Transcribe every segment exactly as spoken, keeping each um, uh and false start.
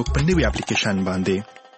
زموږ په نوي اپلیکیشن باندې.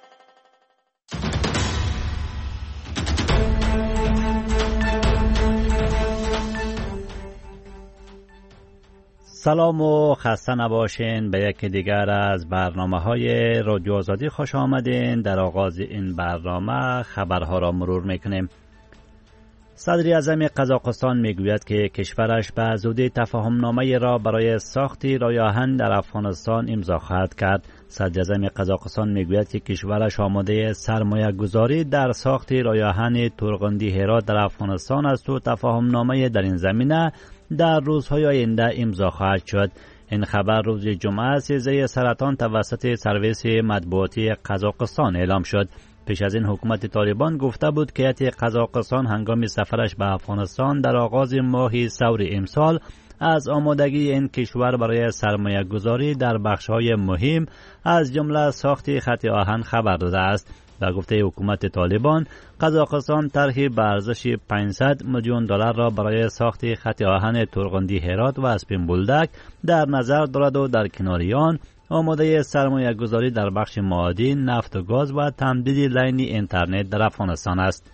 سلام و خسته نباشین. به یکی دیگر از برنامه‌های رادیو آزادی خوش آمدین. در آغاز این برنامه خبرها را مرور میکنیم. صدر اعظم قزاقستان میگوید که کشورش به زودی تفاهم‌نامه را برای ساخت راه آهن در افغانستان امضا خواهد کرد. صدر اعظم قزاقستان میگوید که کشورش آماده سرمایه گذاری در ساخت راه آهن تورغندی هرات در افغانستان است و تفاهم‌نامه در این زمینه در روزهای آینده امضا خواهد شد. این خبر روز جمعه سیزده سرطان توسط سرویس مطبوعاتی قزاقستان اعلام شد. پیش از این حکومت طالبان گفته بود که هیئت قزاقستان هنگام سفرش به افغانستان در آغاز ماه سور امسال از آمادگی این کشور برای سرمایه گذاری در بخش‌های مهم از جمله ساخت خط آهن خبر داده است. در گفته حکومت طالبان، قزاقستان طرحی به ارزش پانصد میلیون دلار را برای ساخت خط آهن تورغندی هرات و اسپین بولدک در نظر دارد و در کنار آن آماده سرمایه گذاری در بخش معادن، نفت و گاز و تمدید لین اینترنت در افغانستان است.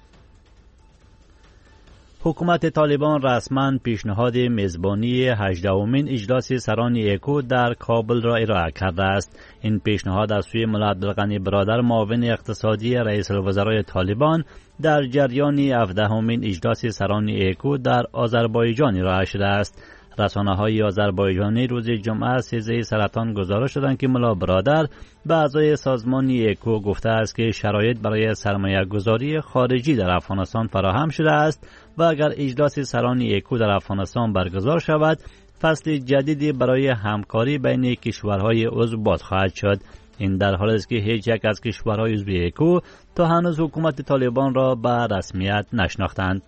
حکومت طالبان رسما پیشنهاد میزبانی هجدهمین اجلاس سران ایکو در کابل را ارائه کرده است. این پیشنهاد از سوی ملا عبدالغنی برادر معاون اقتصادی رئیس الوزرای طالبان در جریان هفدهمین اجلاس سران ایکو در آذربایجان ارائه شده است. رسانه‌های آذربایجانی روز جمعه سیزده سرطان گزارش دادند که ملا برادر به اعضای سازمان ایکو گفته است که شرایط برای سرمایه گذاری خارجی در افغانستان فراهم شده است و اگر اجلاس سران ایکو در افغانستان برگزار شود، فصل جدیدی برای همکاری بین کشورهای عضو باز خواهد شد. این در حالی است که هیچ یک از کشورهای عضو ایکو تا هنوز حکومت طالبان را به رسمیت نشناختند.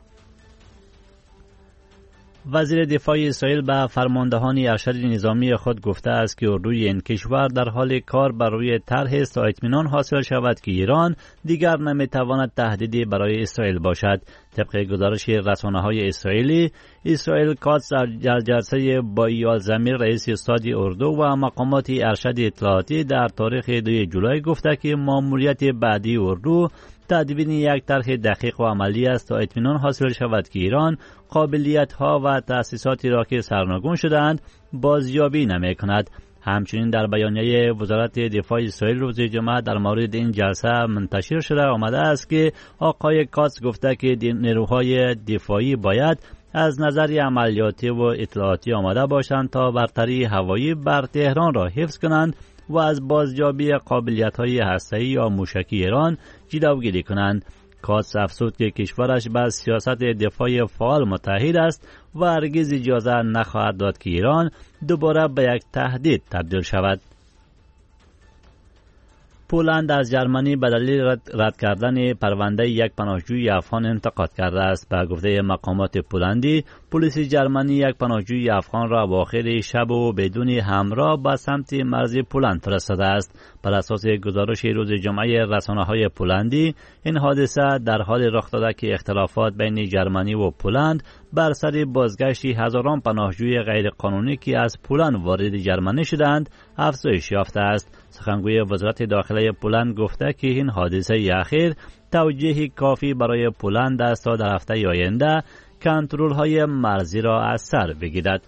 وزیر دفاع اسرائیل به فرماندهان ارشد نظامی خود گفته است که اردوی این کشور در حال کار بر روی طرح است تا اطمینان حاصل شود که ایران دیگر نمیتواند تهدیدی برای اسرائیل باشد. طبق گزارش رسانه‌های اسرائیلی، اسرائیل کاتس در جلسه با ایال زمیر رئیس استاد اردو و مقامات ارشد اطلاعاتی در تاریخ دوم جولای گفته که ماموریت بعدی اردو تدوین یک طرح دقیق و عملی است تا اطمینان حاصل شود که ایران قابلیت‌ها و تأسیساتی را که سرنگون شده‌اند بازیابی نمی‌کند. همچنین در بیانیه وزارت دفاع اسرائیل روز جمعه در مورد این جلسه منتشر شده آمده است که آقای کاتس گفته که نیروهای دفاعی باید از نظر عملیاتی و اطلاعاتی آماده باشند تا برتری هوایی بر تهران را حفظ کنند و از بازیابی قابلیت‌های هسته‌ای یا موشکی ایران جلوگیری کنند. کاتس افزود که کشورش به سیاست دفاع فعال متحد است و هرگز اجازه نخواهد داد که ایران دوباره به یک تهدید تبدیل شود. پولند از جرمنی به دلیل رد, رد کردن پرونده یک پناهجوی افغان انتقاد کرده است. به گفته مقامات پولندی، پلیس جرمنی یک پناهجوی افغان را آخر شب و بدون همراه به سمت مرز پولند فرستاده است. بر اساس گزارش روز جمعه رسانه‌های پولندی، این حادثه در حال رخ داده که اختلافات بین جرمنی و پولند بر سر بازگشت هزاران پناهجوی غیرقانونی که از پولند وارد جرمنی شدند افزایش یافته است. سخنگوی وزارت داخله پولند گفته که این حادثه اخیر توجیه کافی برای پولند است تا در هفته آینده کنترل‌های مرزی را از سر بگیرد.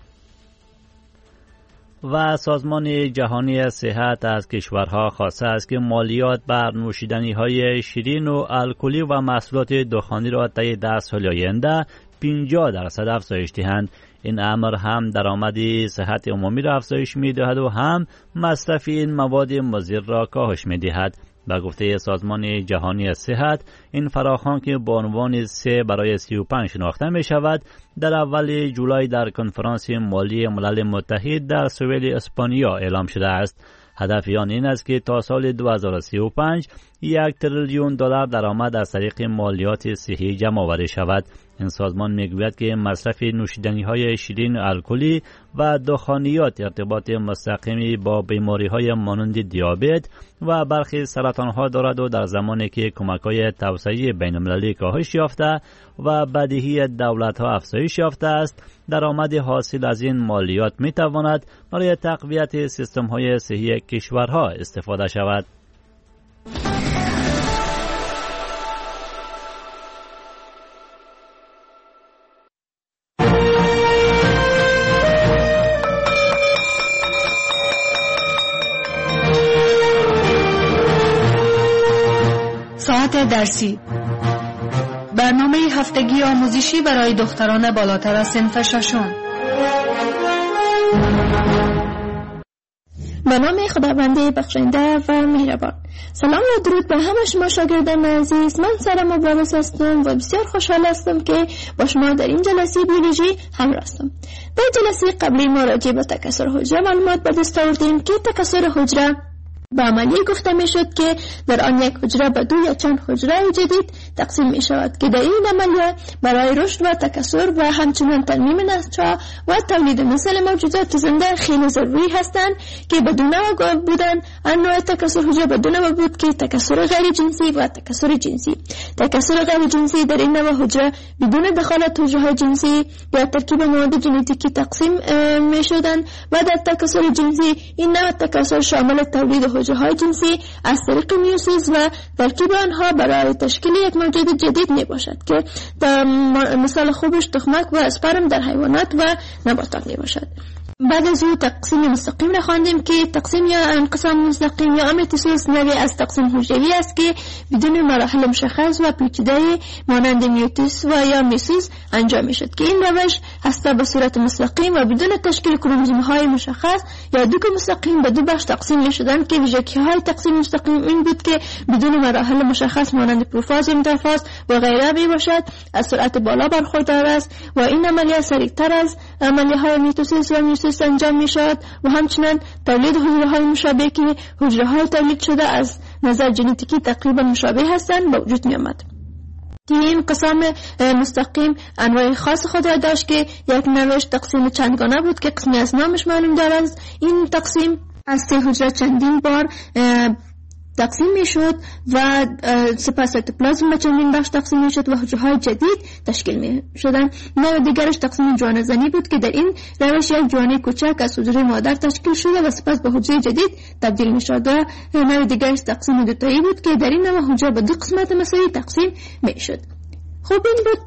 و سازمان جهانی صحت از کشورها خواسته است که مالیات بر نوشیدنی‌های شیرین و الکلی و محصولات دخانی را طی ده سال آینده پنجاه درصد افزایش دهند. این امر هم درآمد صحت عمومی را افزایش می‌دهد و هم مصرف این مواد مضر را کاهش می‌دهد. به گفته سازمان جهانی صحت، این فراخوان که به عنوان سه برای سی و پنج شناخته می شود، در اول جولای در کنفرانس مالی ملل متحد در سوئیل اسپانیا اعلام شده است. هدف آن این است که تا سال دو هزار و سی و پنج یک تریلیون دلار درآمد از طریق مالیات صحی جمع آوری شود. این سازمان میگوید که مصرف نوشیدنی‌های شیرین الکلی و دخانیات ارتباط مستقیمی با بیماری‌های مانند دیابت و برخی سرطان‌ها دارد و در زمانی که کمک‌های توسعه بین‌المللی کاهش یافته و بدهی دولت‌ها افزایش یافته است، درآمد حاصل از این مالیات می‌تواند برای تقویت سیستم‌های صحی کشورها استفاده شود. ساعت درسی، برنامه هفتگی آموزشی برای دختران بالاتر از صنف ششم. به نام خداوند بخشنده و مهربان. سلام و درود به همه شما شاگردان عزیز. من سارا مبارز هستم و بسیار خوشحال هستم که با شما در این جلسه بیولوژی همراه هستم. در جلسه قبلی ما راجع به تکثر حجره معلومات به دست آوردیم که تکثر حجره به عملیه گفته می شد که در آن یک حجره به دو یا چند حجره جدید تقسیم می شود که در این عملیه برای رشد و تکثر و همچنین ترمیم نسل‌ها و تولید نسل موجودات زنده خیلی ضروری هستند که بدون نوع بودن انواع تکثر حجره بدون نوع بود که تکثر غیر جنسی و تکثر جنسی. تکثر غیر جنسی در این نوع حجره بدون دخالت حجره جنسی یا ترکیب مواد ژنتیکی تقسیم می شدند و در تکثر جنسی این نوع تکثر شامل تولید حجره جنسی از طریق میوسیس و ترکیب آنها برای تشکیل یک موجود جدید می باشد که در مثال خوبش تخمک و اسپرم در حیوانات و نباتات می باشد. بعد از او تقسیم مستقیم را خواندیم که تقسیم یا انقسام مستقیم یا میتوسیس نوعی از تقسیم حجروی است که بدون مراحل مشخص و پیچیده مانند میوسیس و یا میوسیس انجام می شد که این روش هسته به صورت مستقیم و بدون تشکیل کروموزوم های مشخص یا دو مستقیم به دو بخش تقسیم می شدند که ویژگی های تقسیم مستقیم این بود که بدون مراحل مشخص مانند پروفاز یا متافاز و غیره می باشد، از سرعت بالا برخوردار است و این عملیه سریعتر از عملیه های میتوسیس و میوسیس انجام می شود و همچنین تولید حجره های مشابه که حجره های تولید شده از نظر ژنتیکی تقریبا مشابه هستند به وجود می آمد. این انقسام مستقیم انواع خاص خود را داشت که یک نوعش تقسیم چندگانه بود که قسمی از نامش معلوم دارد. این تقسیم از سه حجره چندین بار تقسیم می شد و سپس سیتوپلازم به چندین بخش تقسیم می شد و حجره های جدید تشکیل می شدن. نوع دیگرش تقسیم جوانه زنی بود که در این روش یک جوانه کوچک از حجره مادر تشکیل شده و سپس به حجره جدید تبدیل می شد. نوع دیگرش تقسیم دوتایی بود که در این نوع حجره به دو قسمت مساوی تقسیم می شد. خب این بود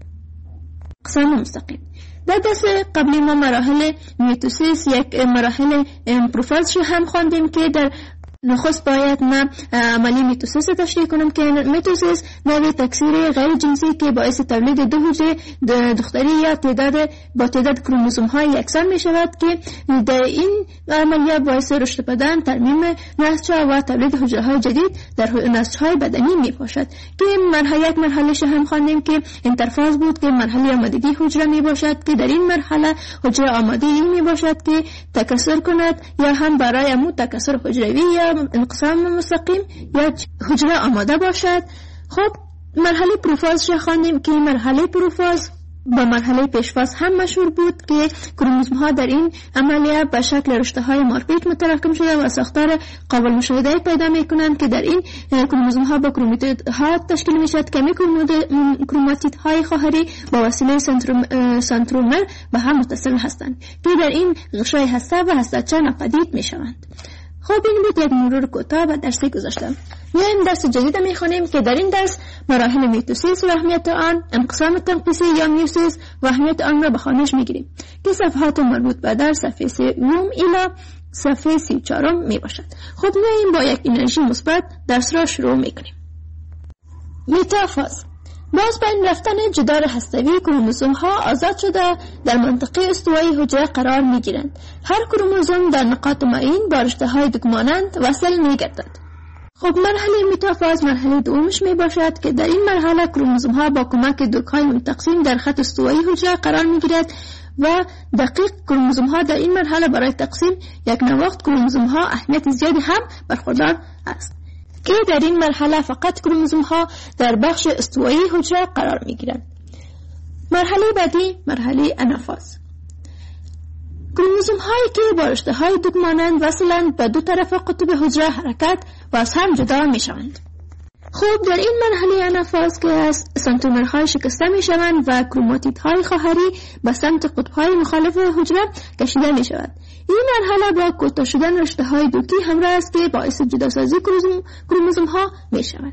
اقسام مستقیم. در درس قبلی ما مراحل میتوسیس یک مراحل پروفاز هم خواندیم که در نخست باید من عملی میتوسیس تشریح کنم که میتوسیس نوع تکثیر غیر جنسی که باعث تولید دو حجره دختری یا تعداد با تعداد کروموزوم های یکسان می شود که در این عملیه باعث رشد بدن، ترمیم نسل و تولید حجره های جدید در نسل های بدنی می باشد که مرحله یک مرحله هم خواندیم که انترفاز بود که مرحله آمادگی حجره می باشد که در این مرحله حجره آماده این می باشد که تکثر کند یا هم برای امو تکثر حجروی یا انقسام مستقیم یا حجره آماده باشد. خب مرحله پروفاز را خواندیم که مرحله پروفاز با مرحله پیشفاز هم مشهور بود که کروموزوم ها در این عملیه به شکل رشته های مارپیچ متراکم شده و ساختار قابل مشاهده پیدا می کنند که در این کروموزوم ها با کروماتید ها تشکیل می شود که می کروماتید های خواهری با وسیله سنترومر به هم متصل هستند که در این غشای هسته و هسته‌چه ناپدید می شوند. خب این بود یک مرور کوتاه به درسی گذاشتم. میایم درس جدید میخونیم که در این درس مراحل میتوسیس و اهمیت آن، انقسام تنقیصی یا میوسیس و اهمیت آن را به خوانش میگیریم که صفحات مربوط به در صفحه سوم الی صفحه سی و چهارم می باشد. خب میایم با یک انرژی مثبت درس را شروع میکنیم. میتافاز باز بین رفتن جدار هسته‌ای کروموزوم ها آزاد شده در منطقه استوایی حجره قرار می گیرند. هر کروموزوم در نقاط معین با رشته های دکمانند وصل می گردد. خب مرحله میتافاز مرحله دومش می باشد که در این مرحله کروموزوم ها با کمک دوک‌های متقسیم در خط استوایی حجره قرار می گیرد و دقیق کروموزوم ها در این مرحله برای تقسیم یک نواخت کروموزوم ها اهمیت زیادی هم برخوردار است که در این مرحله فقط کروموزوم ها در بخش استوایی حجره قرار می گیرند. مرحله بعدی مرحله انافاز. کروموزوم هایی که با رشته های دوگ مانند وصلند به دو طرف قطب حجره حرکت و از هم جدا می شوند. خوب در این مرحله انافاز که از سنترومرهای شکسته می شوند و کروماتیدهای خواهری به سمت قطبهای مخالف حجره کشیده می شود. این مرحله با کوتاه شدن رشته های دوکی همراه است که باعث جداسازی کروموزوم ها می شود.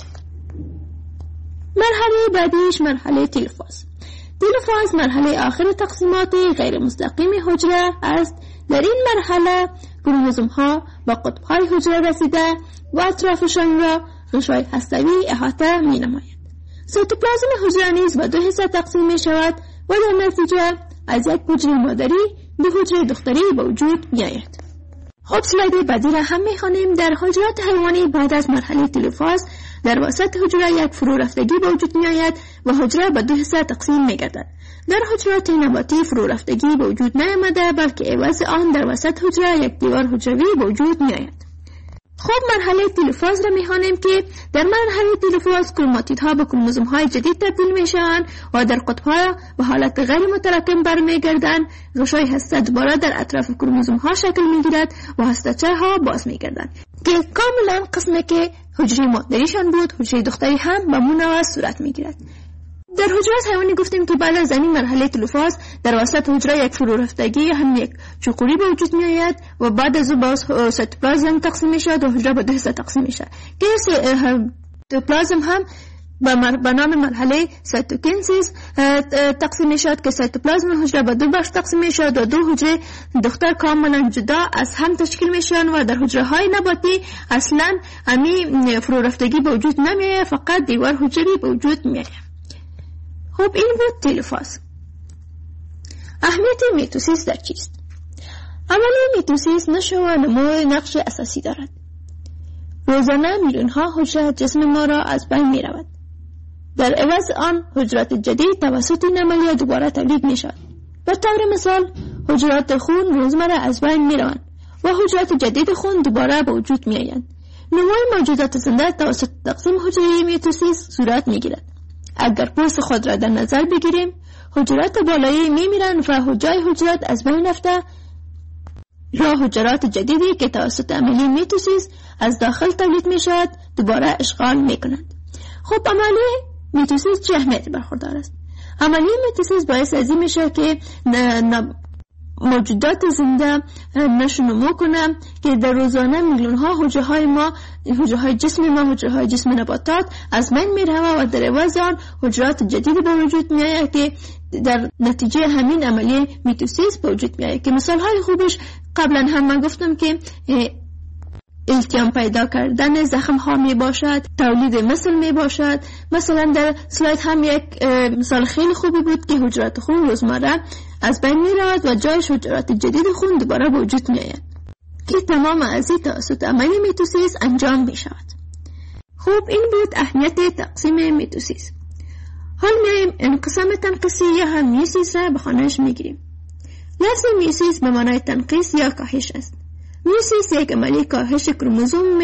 مرحله بعدیش مرحله تلفاز. تلفاز مرحله آخر تقسیمات غیر مستقیم حجره است. در این مرحله کروموزوم ها با قطبهای حجره رسیده و اطرافشان را غشای هسته‌ای احاطه می نماید. سیتوپلازم حجره نیز به دو حصه تقسیم می شود و در نتیجه از یک حجره مادری دو حجره دختری به وجود می آید. خب سلاید بعدی را هم می خوانیم. در حجرات حیوانی بعد از مرحله تلفاز در وسط حجره یک فرو رفتگی به وجود می آید و حجره به دو حصه تقسیم می گردد. در حجرات نباتی فرو رفتگی به وجود نیامده بلکه عوض آن در وسط حجره یک دیوار حجروی به وجود می آید. خب مرحله تلفاز را می‌خوانیم که در مرحله تلفاز کروماتیدها به کروموزوم‌های جدید تبدیل می‌شوند و در قطب‌ها به حالت غیر متراکم برمیگردند. غشای هسته دوباره در اطراف کروموزوم‌ها شکل می‌گیرد و هسته‌چه‌ها باز می‌گردند که کاملا قسمی که حجره مادریشان بود حجره دختری هم به منوع صورت می‌گیرد. در حجرات حیوانی گفتیم که بعد از این مرحله تلفاز در وسط حجره یک فرو رفتگی هم یک چوقوری به وجود می آید و بعد از او باز سیتوپلازم تقسیم می شود و حجره به دو حصه تقسیم می شود که سیتوپلازم هم به نام مرحله سایتوکینسیس تقسیم می شود که سیتوپلازم حجره به دو بخش تقسیم می شود و دو حجره دختر کاملا جدا از هم تشکیل می شوند و در حجره های نباتی اصلا همی فرو رفتگی به وجود نمی آید، فقط دیوار حجروی به وجود می آید. خب این بود تلفاز. اهمیت میتوسیس در چیست؟ عملی میتوسیس نشو و نمو نقش اساسی دارد. روزانه میلیون ها حجره جسم ما را از بین می رود. در عوض آن حجرات جدید توسط این عملیه دوباره تولید می شود. به طور مثال حجرات خون روزمره از بین می روند و حجرات جدید خون دوباره به وجود می آیند. نمو موجودات زنده توسط تقسیم حجره میتوسیس صورت می گیرد. اگر پوست خود را در نظر بگیریم حجرات بالایی می میرند و حجای حجرات از بین رفته را حجرات جدیدی که توسط عملی میتوسیس از داخل تولید می شود دوباره اشغال می کنند. خب عملی میتوسیس چه اهمیتی برخوردار است؟ عملی میتوسیس باعث از این می شود که موجودات زنده نشو نمو کنه که در روزانه میلیون ها حجره های ما حجره های جسم ما حجره های جسم نباتات از بین می روند و در عوض آن حجرات جدیدی به وجود می آید که در نتیجه همین عملیه میتوسیس به وجود می آید که مثال های خوبش قبلا هم من گفتم که التیام پیدا کردن زخم ها می باشد، تولید مثل می باشد. مثلا در سلاید هم یک مثال خیلی خوبی بود که حجرات خون روزمره از بین می رود و جایش حجرات جدید خون دوباره به وجود می آید که تمام از این توسط عملی میتوسیس انجام می شود. خوب این بود اهمیت تقسیم میتوسیس. حال میایم انقسام تنقیسی یا هم میوسیس را به خانهش میگیریم. لفظ میوسیس به معنای تنقیس یا کاهش است. میوسیس یک عملی کاهش کروموزوم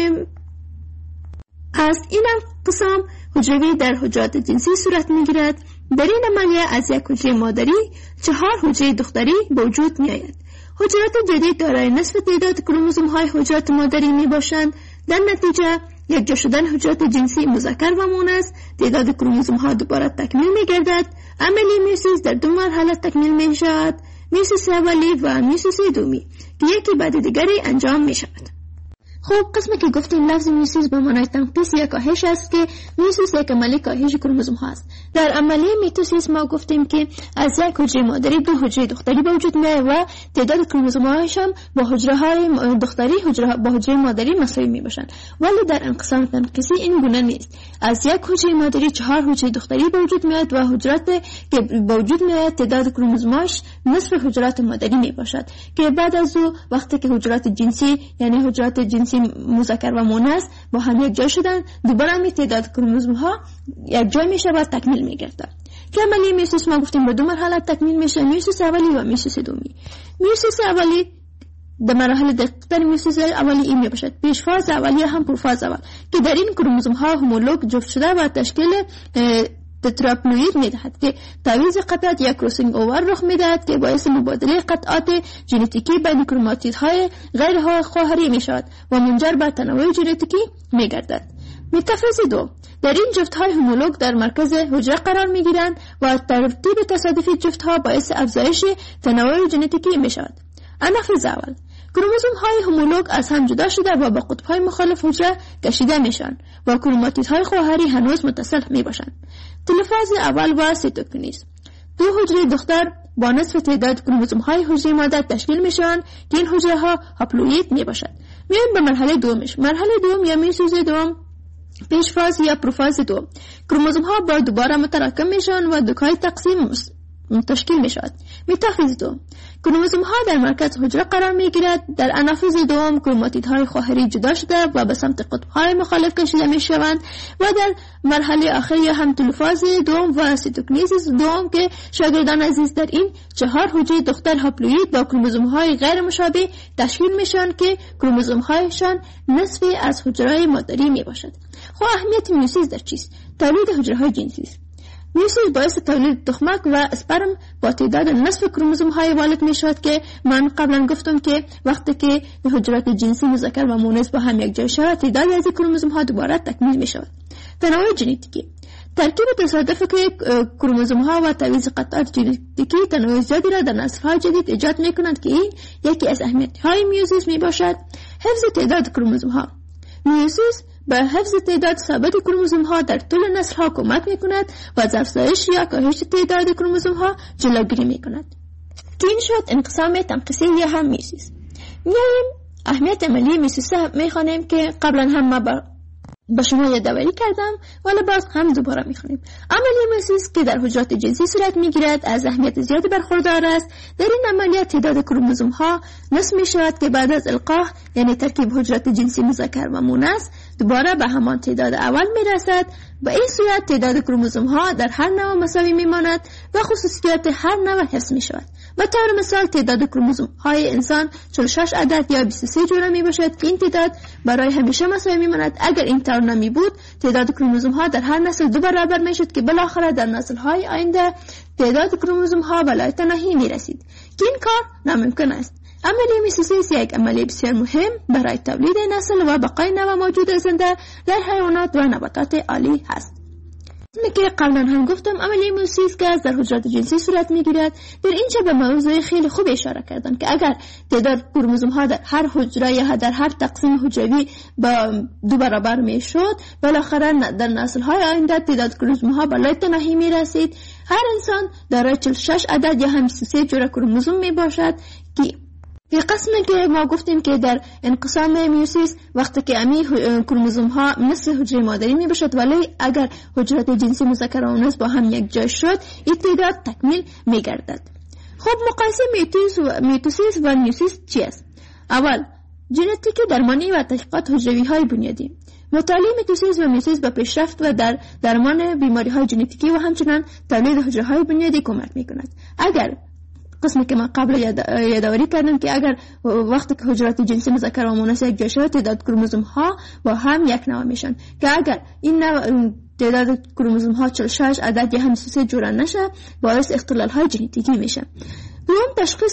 است. این انقسام حجروی در حجرات جنسی صورت میگیرد. در این عملیه از یک حجره مادری چهار حجره دختری به وجود می آید. حجرات جدید دارای نصف تعداد کروموزوم های حجرات مادری می باشند. در نتیجه یک جا شدن حجرات جنسی مذکر و مؤنث تعداد کروموزوم ها دوباره تکمیل می گردد. عملی میوسیس در دو مرحله تکمیل می شود، میوسیس اولی و میوسیس دومی که یکی بعد دیگری انجام می شود. خب قسمی که گفتیم لفظ میوسیس به معنای تنقیس یا کاهش است که میوسیس یک عملی کاهش کروموزوم ها است. در عملی میتوسیس ما گفتیم که از یک حجره مادری دو حجره دختری به وجود میاد و تعداد کروموزوم هایش هم با حجره های دختری حجره با حجره مادری مساوی می باشند. ولی در انقسام تنقیسی این گونه نیست. از یک حجره مادری چهار حجره دختری به وجود میاد و حجرات که به وجود میاد تعداد کروموزوم هاش نصف حجرات مادری می باشد که بعد از او وقتی که حجرات جنسی یعنی حجرات جنسی مذکر و مؤنث با هم یک جای شدن دوباره می تعداد کروموزوم ها یک جای می شود تکمیل می گردد. که عملی میوسیس ما گفتیم به دو مرحله تکمیل میشه، میوسیس اولی و میوسیس دومی. میوسیس اولی در مراحل دقیق‌تر میوسیس اولی این می باشد پیش فاز اولیه هم پروفاز اول که در این کروموزوم ها همولوگ جفت شده و تشکیل تتراپلوید میدهد که تعویض قطعات یا کروسینگ اوور رخ میدهد که باعث مبادله قطعات ژنتیکی بین کروماتیدهای غیر خواهری میشود و منجر به تنوع ژنتیکی میگردد. متافیز دو، در این جفت‌های همولوگ در مرکز حجره قرار می‌گیرند و ترتیب تصادفی جفت‌ها باعث افزایش تنوع ژنتیکی می‌شود. انافیز اول، کروموزوم‌های همولوگ از هم جدا شده و به قطب‌های مخالف حجره کشیده میشن و کروماتیدهای خواهری هنوز متصل میباشند. تلفاز اول و سیتوکینیز، دو حجره دختر با نصف تعداد کروموزوم‌های حجره مادر تشکیل میشوند که این حجره‌ها هاپلوئید میباشند. میان به مرحله دومش. مرحله دوم یا میسوز دوم، پیش فاز یا پروفاز دو، کروموزوم ها با دوباره متراکم میشن و دوکای تقسیم تشکیل میشود. متافیز دو، کروموزوم ها در مرکز حجره قرار میگیرد. در انافیز دوم کروماتیدهای خواهری جدا شده و به سمت قطب های مخالف کشیده میشوند و در مرحله آخر یا هم تلفاز دوم و سیتوکینیز دوم که شاگردان عزیز در این چهار حجره دختر هاپلوئید با کروموزوم های غیر مشابه تشکیل میشن که کروموزوم هایشان نصف از حجره مادری میباشد. خب اهمیت میوسیس در چیست؟ تولید حجره های جنسی است. میوسیس باعث تولید تخمک و اسپرم با تعداد نصف کروموزوم های والد می شود که من قبلا گفتم که وقتی که حجرات جنسی مذکر و مؤنث با هم یک جای شود تعداد از کروموزوم ها دوباره تکمیل می شود. تنوع ژنتیکی، ترکیب تصادفی که کروموزوم ها و تعویض قطعات ژنتیکی تنوع زیادی را در نسل های جدید ایجاد می کنند که این یکی از اهمیت های میوسیس می باشد. حفظ تعداد کروموزوم ها، میوسیس به حفظ تعداد ثابت کروموزوم ها در طول نسل ها کمک می کند و از افزایش یا کاهش تعداد کروموزوم ها جلوگیری می کند. که این شد انقسام تنقیصی یا هم میوسیس. میایم اهمیت عملی میوسیس می خوانیم که قبلا هم ما با با شما یادآوری کردم ولی باز هم دوباره میخونیم. عملیه میوسیس که در حجرات جنسی صورت میگیرد از اهمیت زیادی برخوردار است. در این عملیات تعداد کروموزوم ها نصف می شود که بعد از القاح یعنی ترکیب حجرات جنسی مذکر و مؤنث دوباره به همان تعداد اول میرسد. به این صورت تعداد کروموزوم ها در هر نوع مساوی میماند و خصوصیات هر نوع حفظ می شود. به طور مثال تعداد کروموزوم های انسان چهل و شش عدد یا بیست و سه جوره می باشد که این تعداد برای همیشه مساوی می ماند. اگر این طور نمی بود تعداد کروموزوم ها در هر نسل دو برابر می شد که بالاخره در نسل های آینده تعداد کروموزوم ها بالای تناهی می رسید که این کار ناممکن است. عملیه میوسیس یک عملیه بسیار مهم برای تولید نسل و بقای نوع موجود زنده در حیوانات و نباتات عالی هست. مثل که قبلا هم گفتم عملیه میوسیس که در حجرات جنسی صورت میگیرد. در اینجا به موضوع خیلی خوب اشاره کردم که اگر تعداد کروموزوم ها در هر حجره یا در هر تقسیم حجروی با دو برابر میشد بالاخره در نسل های آینده تعداد کروموزوم ها بالای تناهی میرسید. هر انسان دارای چهل و شش عدد یا هم بیست و سه جوره کروموزوم میباشد که این قسمی که ما گفتیم که در انقسام میوسیس وقتی که امی کروموزوم ها نصف حجره مادری می باشد ولی اگر حجرات جنسی مذکر و مؤنث با هم یک جای شد این تعداد تکمیل می گردد. خب مقایسه میوسیس و میوسیس و میوسیس چی است؟ اول ژنتیک درمانی و تحقیقات حجروی های بنیادی. مطالعه میوسیس و میوسیس به پیشرفت و در درمان بیماری های ژنتیکی و همچنین تولید حجره های بنیادی کمک می کند. اگر قسمی که من قبل یادآوری کردم که اگر وقتی که حجرات جنسی مذکر و مؤنث یک جای شود تعداد کروموزوم ها با هم یک نوع میشن که اگر این نوع تعداد کروموزوم ها چهل و شش عدد یا هم بیست و سه جوره نشه باعث اختلال های ژنتیکی میشه. دوم تشخیص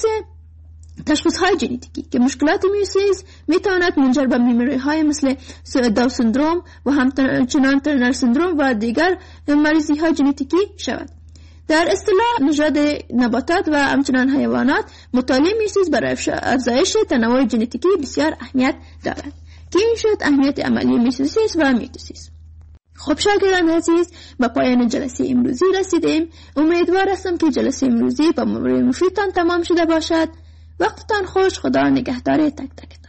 تشخیص های ژنتیکی که مشکلات میوسیس میتواند منجر به بیماری های مثل داون سندروم و همچنان ترنر سندروم و دیگر مریضی های ژنتیکی شود. در اصطلاح نژاد نباتات و همچنان حیوانات مطالعه میوسیس برای افزایش تنوع ژنتیکی بسیار اهمیت دارد که این شد اهمیت عملی میوسیس و میتوسیس. خب شاگردان عزیز به پایان جلسه امروزی رسیدیم. امیدوار هستم که جلسه امروزی با مفیدتان تمام شده باشد. وقتتان خوش. خدا نگهدار تک تکتان.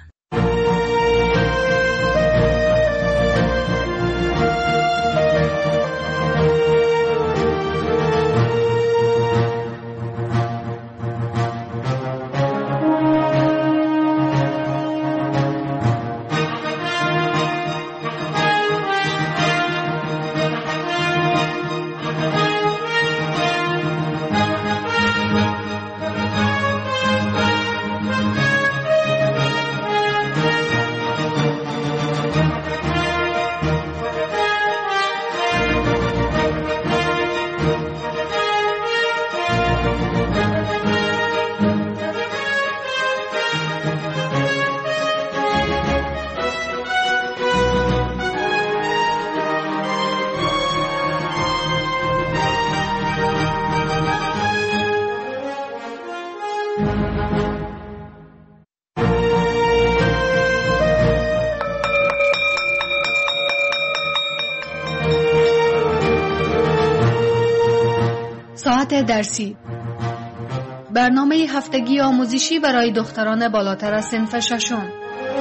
ساعت درسی، برنامه هفتگی آموزشی برای دختران بالاتر از صنف ششم.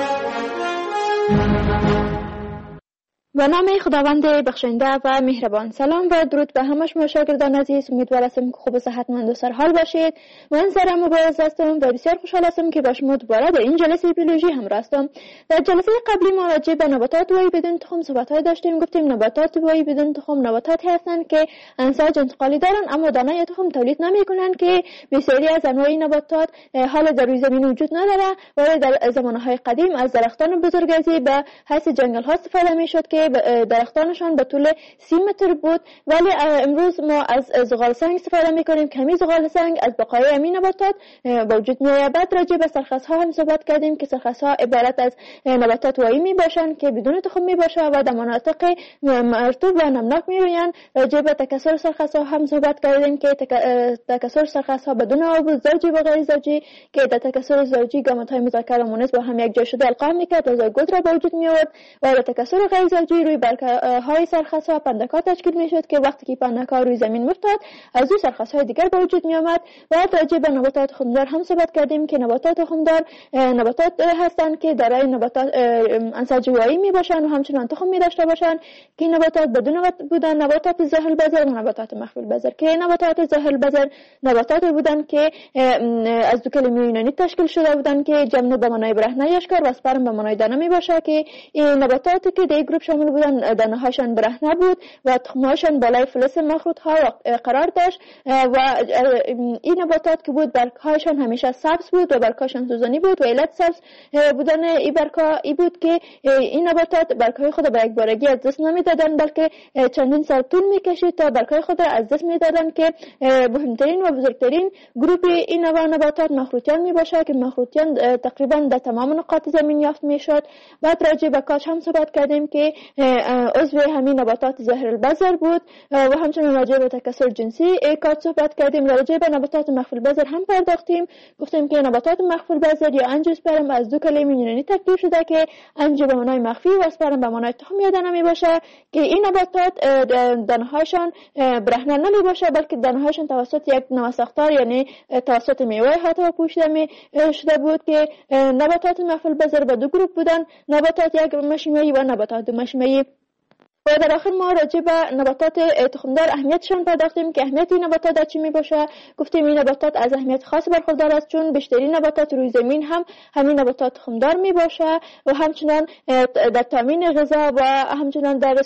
به نام خداوند بخشنده و مهربان. سلام و درود به همه شما شاگردان عزیز. امیدوار هستم که خوب و صحتمند و سرحال باشید. من سرم مبارز هستم و بسیار خوشحال هستم که با شما دوباره در این جلسه بیولوژی همراه هستم. در جلسه قبلی ما راجع به نباتات دوایی بدون تخم صحبت‌های داشتیم. گفتیم نباتات دوایی بدون تخم نباتاتی هستند که انساج انتقالی دارند اما دانه یا تخم تولید نمی‌کنند، که بسیاری از انواع نباتات حال در روی زمین وجود نداره و در زمانهای قدیم از درختان بزرگسالی به حیث جنگل‌ها استفاده می‌شد که درختانشان به طول سی متر بود، ولی امروز ما از زغال سنگ استفاده میکنیم. کمی زغال سنگ از بقای همین نباتات به وجود میآید. بعد راجع به سرخس‌ها هم صحبت کردیم که سرخس‌ها عبارت از نباتات وایی می باشند که بدون تخم می باشند و در مناطق مرطوب و نمناک می رویند. راجع به تکثر سرخس‌ها هم صحبت کردیم که تکثر سرخس‌ها بدون آب زوجی و غیر زوجی که در تکثر زوجی گامت‌های مذکر و مؤنث با هم یک جا شده القا میکرد و زایگوت را به وجود می آورد، و در تکثر غیر زوجی روی برگ‌های سرخس‌ها پندک‌ها تشکیل می‌شد که وقتی که پندک‌ها روی زمین می‌افتاد از او سرخس‌های دیگر به وجود می‌آمد. و راجع به نباتات تخمدار هم صحبت کردیم که نباتات تخمدار نباتات هستند که دارای نباتات انساج وایی می‌باشند و همچنین تخم می‌داشته باشند که نباتات بدون بودن نباتات ظاهر البذر و نباتات مخفی البذر، که نباتات ظاهر البذر نباتات بودند که از دو کلمه یونانی تشکیل شده بودند که جمع به معنای برهنه یشکار و اسپرم به معنای دانه می‌باشد، که این نباتاتی که در گروه شامل بودند دانه هاشان برهنه بود و تخمهاشان بالای فلز مخروط ها قرار داشت و این نباتات که بود برگ هایشان همیشه سبز بود و برگ هاشان سوزنی بود و علت سبز بودن این برگ ها ای بود که این نباتات برگ های خود به یک بارگی از دست نمیدادن، بلکه چندین سال طول میکشید تا برگ های خود از دست میدادن، که مهمترین و بزرگترین گروه این نوع نباتات مخروطیان میباشه که مخروطیان تقریبا در تمام نقاط زمین یافت میشد. بعد راجع به کاج هم صحبت کردیم که عضو همین نباتات ظاهر البذر بود و همچنین راجع به تکثر جنسی کاج صحبت کردیم. راجع به نباتات مخفی البذر هم پرداختیم. گفتیم که نباتات مخفی البذر یا انژیوسپرم از دو کلمه یونانی ترکیب شده که انژیو به معنای مخفی و اسپرم به معنای تخم یا دانه میباشه، که این نباتات دانه‌هاشان برهنه نمیباشه بلکه دانه‌هاشان توسط یک نوساختار یعنی توسط میوه حتی پوشیده می شده بود، که نباتات مخفی البذر به دو گروه بودن، نباتات یک مشیمه‌ای و نباتات دو مشیمه‌ای. و در آخر ما راجع به نباتات تخمدار اهمیتشان پرداختیم که اهمیت این نباتات در چی می باشه. گفتیم این نباتات از اهمیت خاص برخوردار است چون بیشترین نباتات روی زمین هم همین نباتات تخمدار می باشه و همچنان در تامین غذا و همچنان در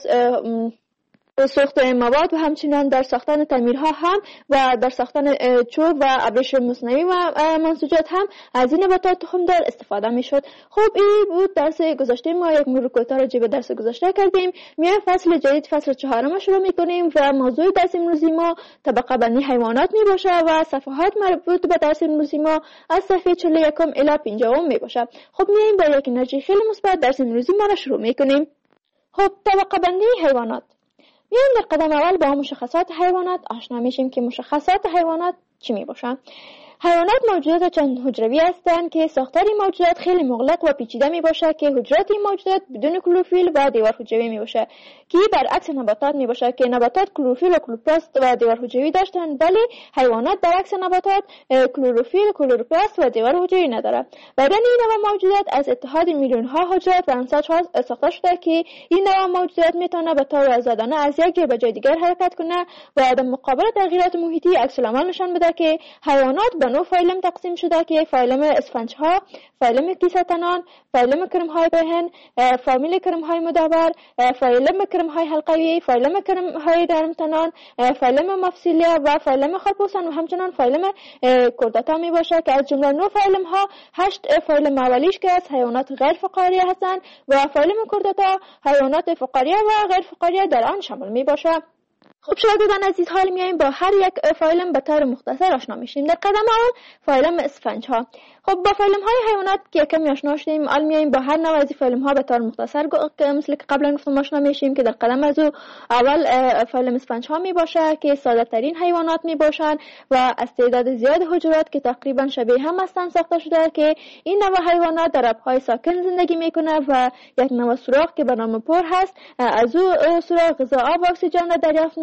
ساخت مواد و همچنین در ساختن تعمیرها هم و در ساختن چوب و ابریشم مصنوعی و منسوجات هم از این نباتات تخمدار استفاده میشد. خب این بود درس گذشته ما. یک مرور کوتاه راجع به درس گذشته کردیم. میایم فصل جدید، فصل چهارم شروع میکنیم و موضوع درس امروزی ما طبقه بندی حیوانات میباشه و صفحات مربوط به درس امروزی ما از صفحه چهل و یک الی پنجاه میباشه. خب میایم با یک انرژی خیلی مثبت درس امروزی ما را شروع میکنیم. خب طبقه بندی حیوانات. میایم در قدم اول با مشخصات حیوانات آشنا میشیم که مشخصات حیوانات چی می باشن. حیوانات موجودات چند حجروی هستند که ساختار این موجودات خیلی مغلق و پیچیده می باشه که حجرات این موجودات بدون کلروفیل و دیوار حجروی می باشه، که برعکس نباتات می باشه که نباتات کلروفیل و کلوروپلاست و دیوار حجروی داشتن، ولی حیوانات برعکس نباتات کلروفیل، کلوروپلاست و دیوار حجروی نداره. بدن این نوع موجودات از اتحاد میلیون ها حجرات و انساج ها ساخته شده که این نوع موجودات میتونه به طور آزادانه از یک جای به جای دیگر حرکت کنه و در مقابل تغییرات محیطی عکس العمل نشان بده، که حیوانات به نوع فایلم تقسیم شده که فایلم اسفنج ها، فایلم کیسه‌تنان، فایلم کرم های بهن، فامیل کرم های مدور، فایلم کرم های حلقوی، فایلم کرم های نرمتنان، فایلم مفصلیه و فایلم خرپوستان و همچنان فایلم کرداتا می باشه که از جمله نوع فایلم ها هشت فایلم اولیش که از حیوانات غیر فقاریه هستند و فایلم کرداتا حیوانات فقاریه و غیر فقاریه در آن شامل می باشه. خب شاگردان عزیز، حال میایم با هر یک فایلم به طور مختصر آشنا میشیم. در قدم اول فایلم اسفنج ها. خب با فایلم های حیوانات که کمی آشنا شدیم، حال میایم با هر نوع از فایلم ها به طور مختصر مثل که قبلا گفتم آشنا میشیم که در قدم از اول فایلم اسفنج ها می باشه که ساده ترین حیوانات می باشند و از تعداد زیاد حجرات که تقریبا شبیه هم هستند ساخته شده، که این نوع حیوانات در آبهای ساکن زندگی میکنه و یک نوع سوراخ که به نام پر هست از او سوراخ غذا، آب و اکسیژن را دریافت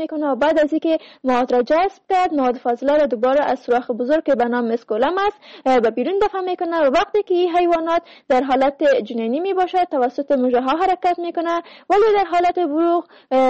میکنه و بعد از اینکه مواد را جذب کرد مواد فاضله را دوباره از سوراخ بزرگ که به نام مسکولم است به بیرون دفع میکنه و وقتی که این حیوانات در حالت جنینی می باشد توسط مژه ها حرکت میکنه ولی در حالت بلوغ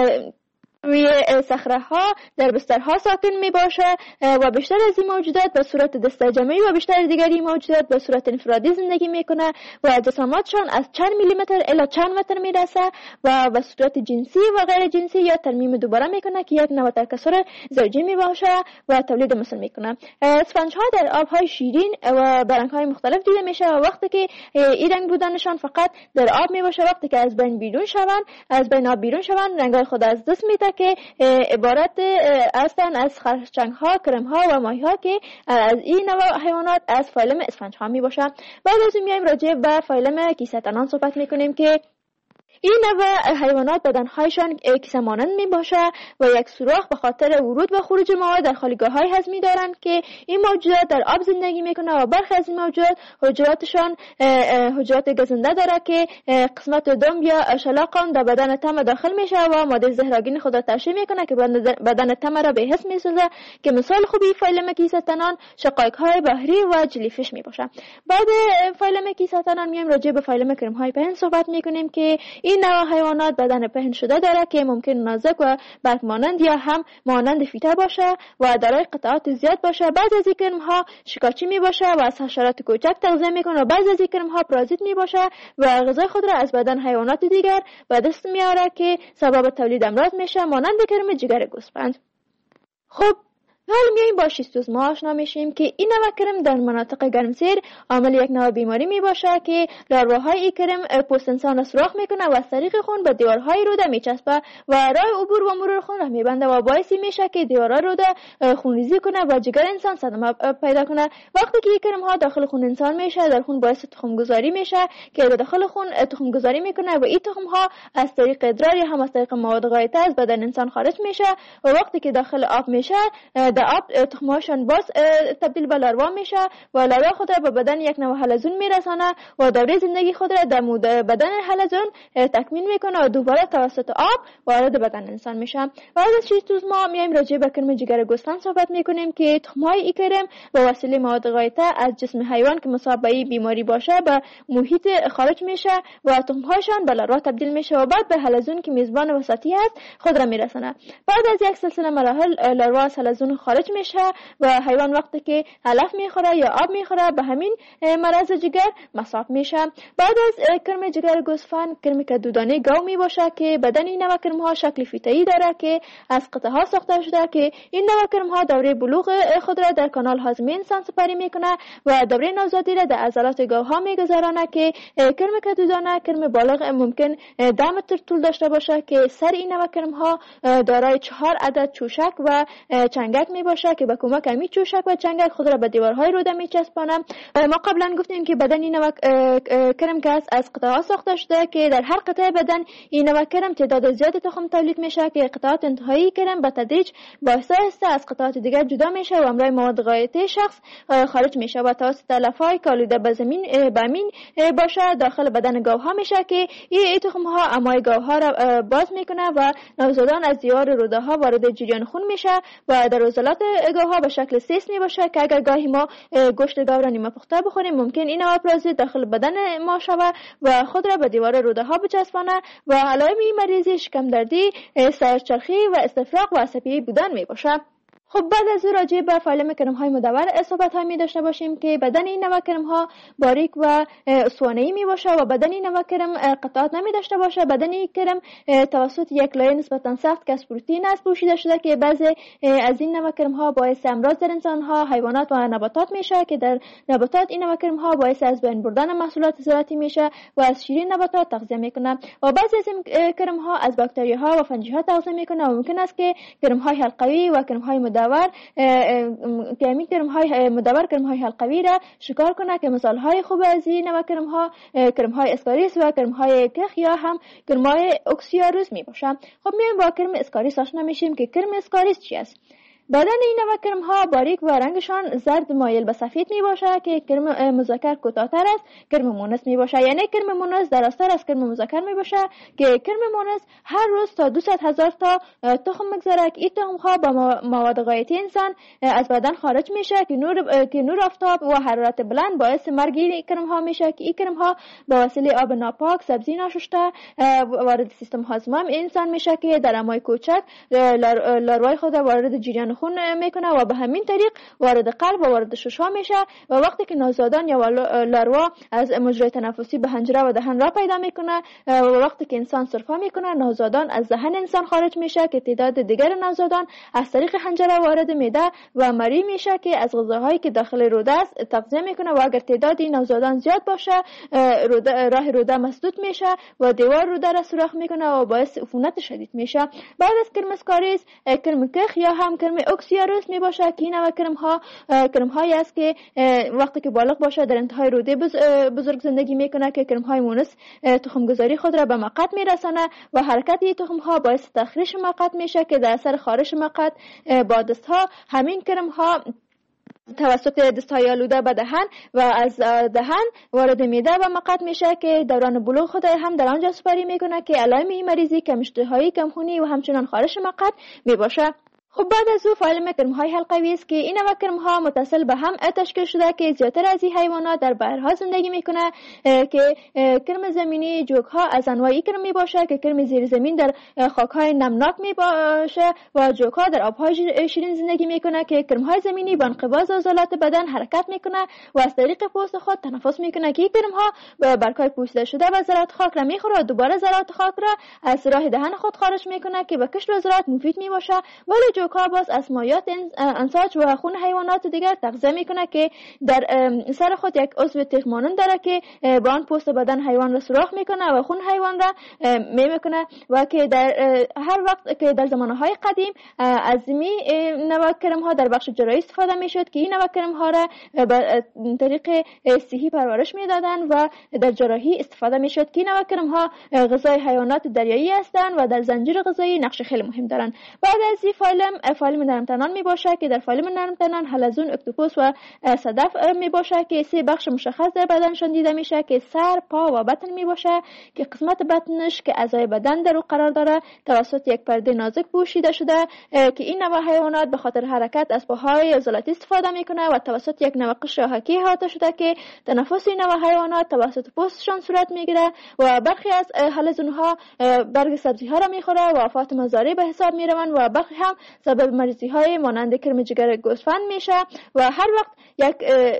روی صخره ها در بسترها ساکن می باشه و بیشتر از این موجودات به صورت دسته‌جمعی و بیشتر دیگری موجودات به صورت انفرادی زندگی میکنه و جسامتشان از چند میلیمتر الی چند متر میرسه و به صورت جنسی و غیر جنسی یا ترمیم دوباره میکنه که یک نوع تکثر زوجی می باشه و تولید مثل میکنه. اسفنج ها در آب های شیرین و برنگ های مختلف دیده میشه و وقتی که این رنگ بودنشان فقط در آب می باشه وقتی که از بین بیرون شوند از بین آب بیرون شوند رنگ خود از دست میده که عبارت هستند از خرچنگ ها، کرم ها و ماهی ها که از این نوع حیوانات از فایلم اسفنج ها می باشه. بعد از این میایم راجع به فایلم کیسه تنان صحبت میکنیم که این نوع حیوانات بدنهایشان کیسه مانند می باشه و یک سوراخ به خاطر ورود و خروج مواد در خالیگاه های هضمی دارند که این موجودات در آب زندگی میکنه و برخی از این موجودات حجراتشان حجرات گزنده داره که قسمت دم یا شلاق در بدن تم داخل میشه و ماده زهرآگین خود را ترشح میکنه که بدن تم را به حس میسازه که مثال خوبی فایلم کیسه تنان شقایق های بحری و جلیفیش می باشه. بعد فایلم کیسه تنان میایم راجع به فایلم کرم های پهن صحبت میکنیم که این نوع حیوانات بدن پهن شده داره که ممکن نازک و برگ مانند یا هم مانند فیته باشه و دارای قطعات زیاد باشه. بعضی از این کرم ها شکارچی می باشه و از حشرات کوچک تغذیه میکنه و بعضی از این کرم ها پارازیت می باشه و غذای خود را از بدن حیوانات دیگر به دست میاره که سبب تولید امراض میشه مانند کرم جگر گوسفند. خب حالا میایم با شیستوزما آشنا میشیم که این نوع کرم در مناطق گرمسیر عامل یک نوع بیماری می باشه که لاروهای این کرم پوست انسان را سوراخ میکنه و از طریق خون به دیوارهای روده میچسبه و راه عبور و مرور خون را میبنده و باعث میشه که دیوارهای روده خونریزی کنه و جگر انسان صدمه پیدا کنه. وقتی که این کرم ها داخل خون انسان میشه در خون باعث تخم گذاری میشه که در داخل خون تخم گذاری میکنه و این تخم ها از طریق ادرار یا هم از طریق مواد غایطه از بدن انسان خارج میشه و وقتی که داخل آب میشه آب تخمهاشون باز تبدیل به لاروا میشه و لاروا خود را به بدن یک نوع حلزون میرسانه و دوره زندگی خود را در بدن حلزون تکمیل میکنه و دوباره توسط آب وارد بدن انسان میشه. بعد از شیستوزما میایم راجع به کرم جگر گوسفند صحبت میکنیم که تخمهای این کرم به وسیله مواد غایطه از جسم حیوان که مصاب به بیماری باشه به محیط خارج میشه و تخمهاشون به لاروا تبدیل میشه و بعد به حلزون که میزبان وسطی است خود را میرسانه. بعد از یک سلسله مراحل لاروا از حلزون خارج میشه و حیوان وقتی که علف میخوره یا آب میخوره به همین مرض جگر مصاب میشه. بعد از کرم جگر گوسفند کرم کدودانه گاو می باشه که بدن این نوع کرم ها شکل فیته‌ای داره که از قطعه ها ساخته شده که این نوع کرم ها دوره بلوغ خود را در کانال هاضمه انسان سپری میکنه و دوره نوزادی را در عضلات گاو ها میگذرانه که کرم کدودانه کرم بالغ ممکن ده متر طول داشته باشه که سر این نوع کرم ها دارای چهار عدد چوشک و چنگک می باشه که به کمک همین چوشک و چنگک خود را به دیوارهای روده میچسبانه. ما قبلا گفتیم که بدن این نوع کرم که از قطعات ساخته شده که در هر قطعه بدن این نوع کرم تعداد زیادی تخم تولید میشه که قطعات انتهایی کرم به تدریج با آهسته از قطعات دیگر جدا میشه و امرای مواد غایطه شخص خارج میشه و توسط تلفهای که آلوده به زمین به امین باشه داخل بدن گاوها میشه که این تخم ها امای گاوها را باز میکنه و نوزادان از دیوار روده ها وارد جریان خون میشه و در عضلات گاوها به شکل سیس می باشه که اگر گاهی ما گوشت گاو را نیمه پخته بخوریم ممکن این نوع پرازیت داخل بدن ما شود و خود را به دیوار روده ها بچسبانه و علائم این مریضی شکم دردی، سرچرخی و استفراغ و عصبی بودن می باشه. خب بعد از او راجع به فایلم کرم های مدور صحبت های می داشته باشیم که بدن این نوع کرم ها باریک و اسوانه‌ای می باشه و بدن این نوع کرم قطعات نمی داشته باشه. بدن این کرم توسط یک لایه نسبتا سخت که از پروتئین است پوشیده شده که بعضی از این نوع کرم ها باعث امراض در انسان ها، حیوانات و نباتات میشه که در نباتات این نوع کرم ها باعث از بین بردن محصولات زراعتی میشه و از شیرین نباتات تغذیه میکنه و بعضی از این کرم ها از باکتری ها و فنجی ها تغذیه میکنه و ممکن است که کرم های حلقوی و کرم های مدور که همین کرم های مدور کرم های حلقوی را شکار کنه که مثال های خوب از این نوع کرم ها کرم های اسکاریس و کرم های کخ یا هم کرم های اکسیاروس می باشه. خب میایم با کرم اسکاریس آشنا میشیم که کرم اسکاریس چی است. بدن این نوع کرم ها باریک و رنگشان زرد مایل به سفید می باشه که کرم مذکر کوتاه‌تر است کرم مونس می باشه. یعنی کرم مونس درازتر از کرم مذکر می باشه که کرم مونس هر روز تا دویست هزار تا تخم میگذاره که این تخم ها با مواد غایتی انسان از بدن خارج میشه که نور که نور آفتاب و حرارت بلند باعث مرگ این کرم ها میشه که این کرم ها با وسیله آب ناپاک، سبزی ناشسته وارد سیستم هاضمه انسان میشه که در امای کوچک لاروای خود وارد جریان خون میکنه و به همین طریق وارد قلب و وارد ششها میشه و وقتی که نوزادان یا لاروا از مجرای تنفسی به حنجره و دهن را پیدا میکنه و وقتی که انسان سرفه میکنه نوزادان از دهن انسان خارج میشه که تعداد دیگر نوزادان از طریق حنجره وارد معده و مری میشه که از غذاهایی که داخل روده است تغذیه میکنه و اگر تعداد نوزادان زیاد باشه روده راه روده مسدود میشه و دیوار روده را سوراخ میکنه و باعث عفونت شدید میشه. بعد از کرم اسکاریس کرم کخ یا هم کرم اکسیاروس می باشه که این نوع کرم ها کرم هایی است که وقتی که بالغ باشه در انتهای روده بزرگ زندگی میکنه که کرم های مونس تخم گذاری خود را به مقعد میرسانه و حرکت این تخم ها باعث تخریش مقعد میشه که در اثر خارش مقعد با دست ها همین کرم ها توسط دستهای آلوده به دهن و از دهن وارد معده و مقعد میشه که دوران بلوغ خود هم در آنجا سپری میکنه که علائم این مریضی کم اشتهایی، کم خونی و همچنان خارش مقعد میباشه. خب بعد از او فایل کرم های حلقوی است که این نوع کرم ها متصل به هم تشکیل شده که زیادتر از این حیوانات در بحرها زندگی میکنه که کرم زمینی جوک ها از انواعی کرم می باشه که کرم زیر زمین در خاک های نمناک می باشه و جوک ها در آبهای شیرین زندگی میکنه که کرم های زمینی با انقباض عضلات بدن حرکت میکنه و از طریق پوست خود تنفس میکنه که این کرم ها برگهای پوسیده شده و ذرات خاک را میخوره و دوباره ذرات خاک را از راه دهن خود خارج میکنه که به کشت و زراعت مفید می باشه. ولی جوکا باز از مایات انساج و خون حیوانات دیگر تغذیه میکنه که در سر خود یک عضو تیغ مانند داره که با آن پوست بدن حیوان را سوراخ میکنه و خون حیوان را میکنه و که در هر وقت که در زمانهای قدیم از می نوع کرم ها در بخش جراحی استفاده میشد که این نوع کرم ها را به طریق صحی پرورش میدادن و در جراحی استفاده میشد که این نوع کرم ها غذای حیوانات دریایی هستند و در زنجیره غذایی نقش خیلی مهم دارن. بعد از این فایلم فایلم نرمتنان می باشه که در فایلم نرمتنان حلزون، اکتوپوس و صدف می باشه که سه بخش مشخص در بدنشان دیده میشه که سر، پا و بطن می باشه که قسمت بطنش که اعضای بدن در او قرار داره توسط یک پرده نازک پوشیده شده که این نوع حیوانات به خاطر حرکت از پاهای عضلاتی استفاده میکنه و توسط یک نوع قشر آهکی احاطه شده که تنفس این نوع حیوانات توسط پوستشان صورت میگیره و برخی از حلزون ها برگ سبزی ها را میخوره و آفات مزاری به حساب میروند و برخی هم سبب مریضی های مانند کرم جگر گوسفند میشه و هر وقت یک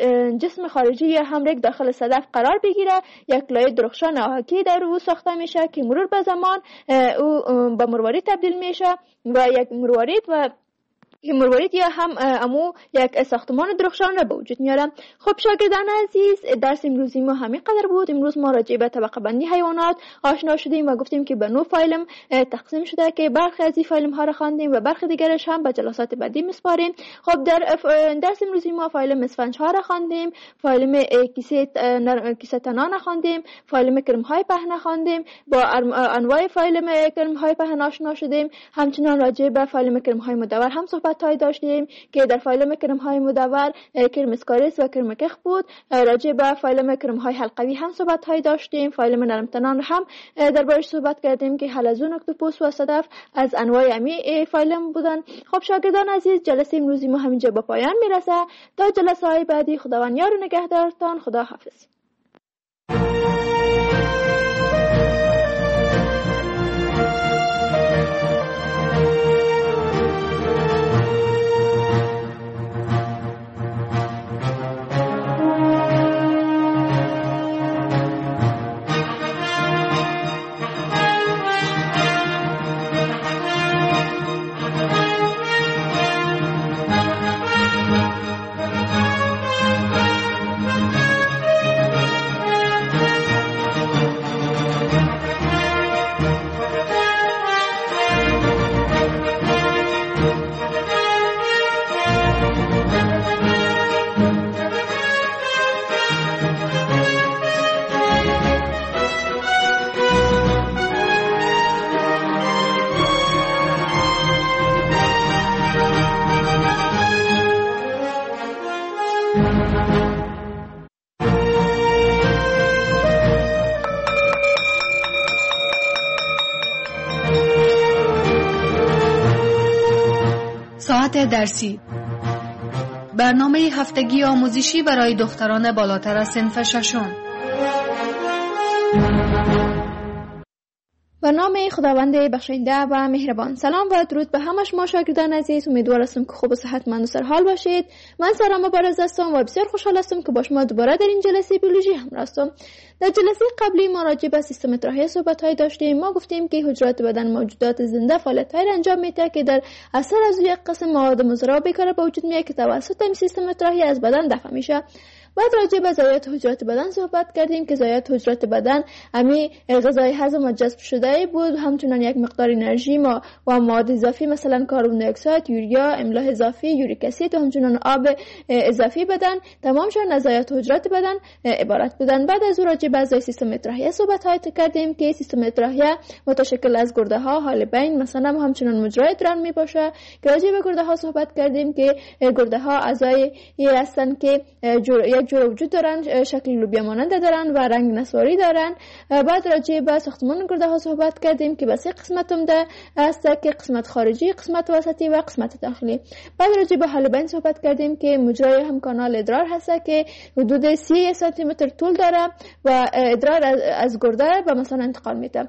جسم خارجی یا همرگ داخل صدف قرار بگیره یک لایه درخشان آهکی در او ساخته میشه که مرور به زمان او به مروارید تبدیل میشه و یک مروارید و که مروارید یا هم امو یک ساختمان درخشان را به وجود میارم. خب شاگردان عزیز، درس امروزی ما همین قدر بود. امروز ما راجع به طبقه بندی حیوانات آشنا شدیم و گفتیم که به نوع فایلم تقسیم شده که برخی از این فایلم ها را خواندیم و برخی دیگرش هم به جلسات بعدی میسپاریم. خب در درس امروزی ما فایلم اسفنج ها را خواندیم، فایلم کیسه کیسه تنان خواندیم، فایلم کرم های پهن خواندیم، با انواع فایلم کرم های پهن آشنا شدیم. همچنین راجع به فایلم کرم های مدور هم صحبت تای داشتیم که در فایلم کرم های مدور کرم اسکاریس و کرم کخ بود. راجع به فایلم کرم های حلقوی هم صحبت های داشتیم. فایلم نرمتنان هم دربارش صحبت کردیم که حلزون، اکتوپوس و صدف از انواع امی فایلم بودن. خب شاگردان عزیز، جلسه امروزی ما همینجا به پایان میرسه. تا جلسه های بعدی خداوند یار و نگهدارتان. خدا حافظ. ساعت درسی، برنامه هفتگی آموزشی برای دختران بالاتر از صنف ششم. به نام خداوند بخشنده و مهربان. سلام و درود به همه شما شاگردان عزیز. امیدوار هستم که خوب و صحتمند و سرحال باشید. من سارا مبارز هستم و بسیار خوشحال هستم که با شما دوباره در این جلسه بیولوژی همراه هستم. در جلسه قبلی ما راجع به سیستم اطراحی صحبت‌های داشتیم. ما گفتیم که حجرات بدن موجودات زنده فعالیت‌های انجام میده که در اثر از یک قسم مواد مضر بیکار به وجود میاد که توسط این سیستم اطراحی از بدن دفع میشه. بعد راجع به ضایعات حجرات بدن صحبت کردیم که ضایعات حجرات بدن امی غذای هضم و جذب شده بود، همچنان یک مقدار انرژی ما و مواد اضافی مثلا کربن دی اکساید، یوریا، املاح اضافی، یوریک اسید و همچنان آب اضافی بدن تمامشون از ضایعات حجرات بدن عبارت بودن. بعد از اون راجع به اعضای سیستم اطراحی صحبت های کردیم که سیستم اطراحی متشکل از گرده ها، حالبین مثلا و همچنان مجرای ادرار می باشه که راجع به گرده ها صحبت کردیم که گرده ها اعضای هستن که یک جور وجود دارن، شکل لوبیا مانند دارن و رنگ نسواری دارن. بعد راجع به ساختمان گرده ها صحبت کردیم که به سه قسمت عمده است که قسمت خارجی، قسمت وسطی و قسمت داخلی. بعد راجع به حالبین صحبت کردیم که مجرای هم کانال ادرار هست که حدود سی سانتی متر طول داره و ادرار از گرده به مثانه انتقال میده.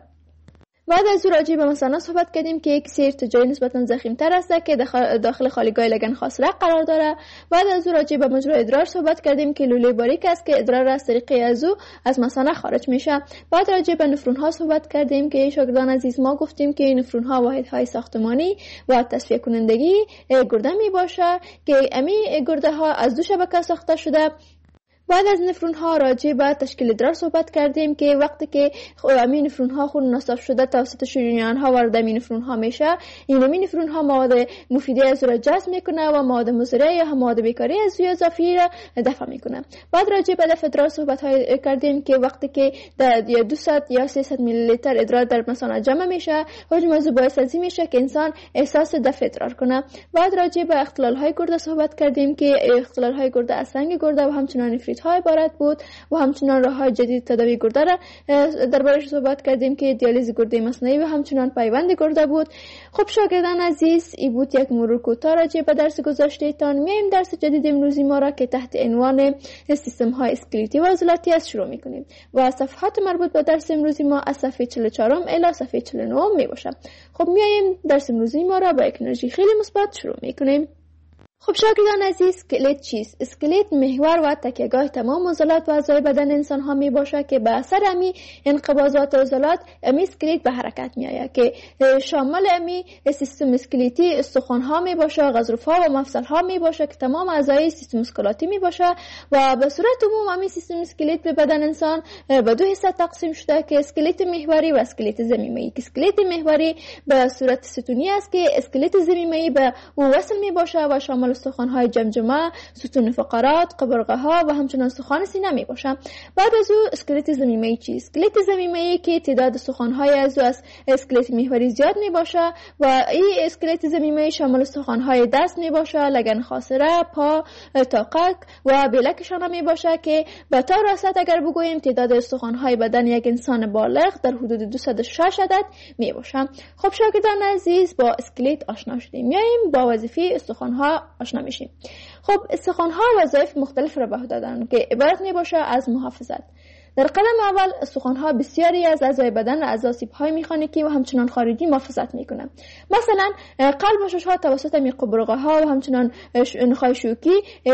بعد از او راجع به مثانه صحبت کردیم که یک سری ارتجاعی نسبتا ضخیم‌تر است که داخل خالیگاه لگن خاصره قرار داره. بعد از او راجع به مجرای ادرار صحبت کردیم که لوله باریک است که ادرار از طریق از او از مثانه خارج میشه. بعد راجع به نفرون ها صحبت کردیم که شاگردان عزیز ما گفتیم که نفرون ها واحدهای ساختمانی و تصفیه کنندگی گرده می باشه که امی گرده ها از دو شبکه ساخته شده. بعد از نفرون ها راجع به تشکیل ادرار صحبت کردیم که وقتی که امین نفرون ها خون نصف شده توسط شریان ها وارد امین نفرون ها میشه، این امین نفرون ها مواد مفیده از را جذب میکنه و مواد مضره یا مواد بیکاری از روی اضافی را دفع میکنه. بعد راجع به دفع ادرار صحبت های کردیم که وقتی که در دویست یا سیصد میلی لیتر ادرار در مثانه جمع میشه، حجم از باعث از این میشه که انسان احساس دفع ادرار کنه. بعد راجع به اختلال های گرده صحبت کردیم که اختلال های گرده از سنگ گرده و همچنان نفریت های عبارت بود و همچنان راه‌های جدید تداوی گرده را دربارش صحبت کردیم که دیالیز گرده مصنوعی و همچنان پیوند گرده بود. خب شاگردان عزیز، این بود یک مرور کوتاه راجع به درس گذشته‌تان. میایم درس جدید امروزی ما را که تحت عنوان سیستم های اسکلتی و عضلاتی است شروع می‌کنیم و صفحات مربوط به درس امروزی ما از صفحه چهل و چهار الی صفحه چهل و نه میباشه. خب میایم درس امروزی ما را با یک انرژی خیلی مثبت شروع می‌کنیم. خب شاگردان عزیز، اسکلت چیست؟ اسکلت محور و تکیهگاه تمام عضلات و اعضای بدن انسان ها می باشه که به اثر امی انقباضات عضلات امی اسکلت به حرکت می آید که شامل امی سیستم اسکلتی استخوان ها می باشه، غضروف ها و مفصل ها می باشه که تمام اعضای سیستم اسکلاتی می باشه و به صورت عموم امی سیستم اسکلت به بدن انسان به دو حصه تقسیم شده که اسکلت محوری و اسکلت ضمیمه‌ای. اسکلت محوری به صورت ستونی است که اسکلت ضمیمه‌ای به او وصل می باشه و شامل استخوان‌های جمجمه، ستون فقرات، قبرقه‌ها و همچنان استخوان سینه میباشند. بعد از او اسکلت ضمیمه‌ای چیست؟ اسکلت ضمیمه‌ای که تعداد استخوان‌های از او از اسکلت محوری زیاد میباشه و این اسکلت ضمیمه‌ای شامل استخوان‌های دست میباشه، لگن خاصره، پا، تاقک و بلکشان میباشه که به طور راست اگر بگوییم تعداد استخوان‌های بدن یک انسان بالغ در حدود دویست و شش عدد میباشه. خب شاگردان عزیز، با اسکلت آشنا شدیم. میایم با وظیفه استخوان‌ها آشنا میشیم. خب استخوان‌ها وظایف مختلف را به عهده دارند که عبارت میباشه از محافظت. در قدم اول استخوان‌ها بسیاری از اعضای بدن از آسیب‌های مکانیکی و همچنان خارجی محافظت می‌کنند. مثلا قلب و شش‌ها توسط می قبرقه‌ها و همچنان نخاع شوکی،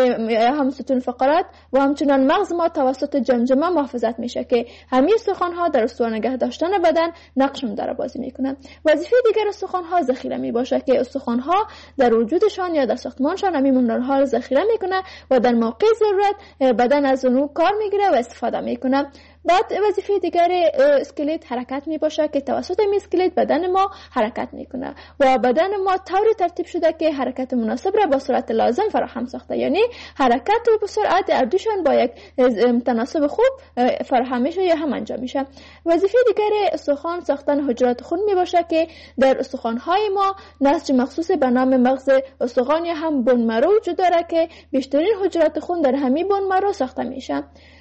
هم ستون فقرات و همچنان مغز ما توسط جمجمه محافظت میشه که همین استخوان‌ها در استوار نگه داشتن بدن نقش مدار بازی می‌کنند. وظیفه دیگر استخوان‌ها ذخیره میباشه که استخوان‌ها در وجودشان یا در ساختمانشان همین مینرال‌ها را ذخیره می‌کنه و در موقع ضرورت بدن از اون کار می‌گیره و استفاده می‌کنه. بعد وظیفه دیگر اسکلت حرکت می باشه که توسط این اسکلت بدن ما حرکت میکنه و بدن ما طوری ترتیب شده که حرکت مناسب را با سرعت لازم فراهم ساخته، یعنی حرکت و سرعت اردوشان با یک تناسب خوب فراهم میشه یا هم انجام میشه. وظیفه دیگر استخوان ساختن حجرات خون می باشه که در استخوان های ما نسج مخصوص به نام مغز استخوان یا هم بون مرو وجود داره که بیشترین حجرات خون در همین بون مرو ساخته میشه.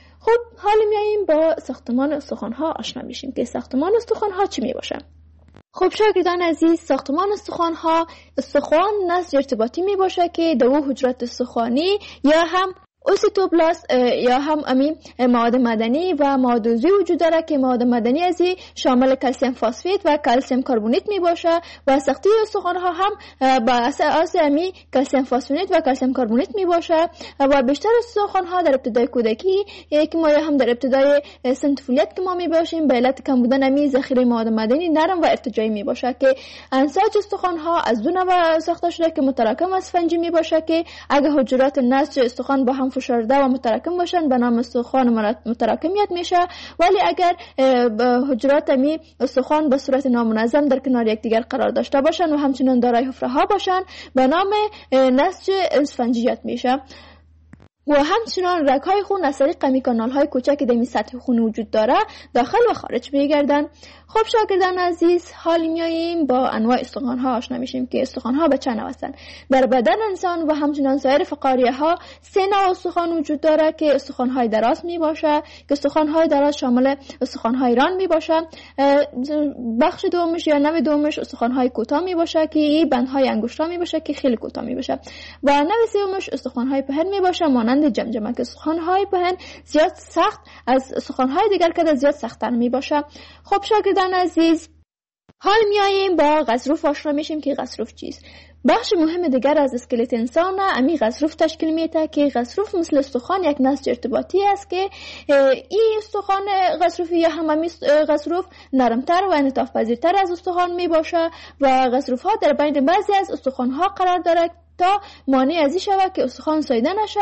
خب حالا میاییم با ساختمان استخوان‌ها آشنا میشیم که ساختمان استخوان‌ها چی میباشه. خب شاگردان عزیز، ساختمان استخوان‌ها استخوان نسج ارتباطی می باشه که دو حجرات استخوانی یا هم اوسیتوبلاست یا هم امی مواد مدنی و مواد عضوی وجود داره که مواد مدنی ازی شامل کلسیم فسفید و کلسیم کربونیت می باشه و ساخته استخوان ها هم با اساس امی کلسیم فسفید و کلسیم کربونیت می باشه و بیشتر استخوان ها در ابتدای کودکی که ما هم در ابتدای سن طفولیت که ما می باشیم به علت کم بودن امی ذخیره مواد مدنی نرم و ارتجاعی می باشه که انساج استخوان ها از دو نوع ساخته شده که متراکم اسفنجی می باشه که اگه حجرات نسج استخوان با هم فشرده و متراکم باشن به نام استخوان متراکمیت میشه، ولی اگر حجرات می استخوان به صورت نامنظم در کنار یکدیگر قرار داشته باشن و همچنین دارای حفره ها باشن به نام نسج اسفنجیت میشه. و همچنان رگ‌های خون از طریق کمی کانال‌های کوچک در سطح خون وجود داره داخل و خارج میگردن. خب شاگردان عزیز، حال میاییم با انواع استخوان‌ها آشنا میشیم که استخوان‌ها به چند نوع هستند. در بدن انسان و همچنان سایر فقاریه‌ها سه نوع استخوان وجود داره که استخوان‌های دراز میباشه که استخوان‌های دراز شامل استخوان‌های ران میباشه. بخش دومش یا نوع دومش استخوان‌های کوتاه میباشه که این بندهای انگشت‌ها میباشه که خیلی کوتاه میباشه و نوع سومش استخوان‌های پهن میباشه مانند جمجمه که استخوان‌های پهن زیاد سخت از استخوان‌های دیگر که زیاد سخت‌تر میباشه. خب شاگردان عزیز، حال میاییم با غضروف آشنا میشیم که غضروف چیست. بخش مهم دیگر از اسکلت انسان امی غضروف تشکیل میده که غضروف مثل استخوان یک نسج ارتباطی است که این استخوان غضروفی یا هم امی غضروف نرمتر و انعطاف پذیرتر از استخوان میباشه و غضروف ها در بین بعضی از استخوان ها قرار داره تا مانع ازی شود که استخوان ساییده نشه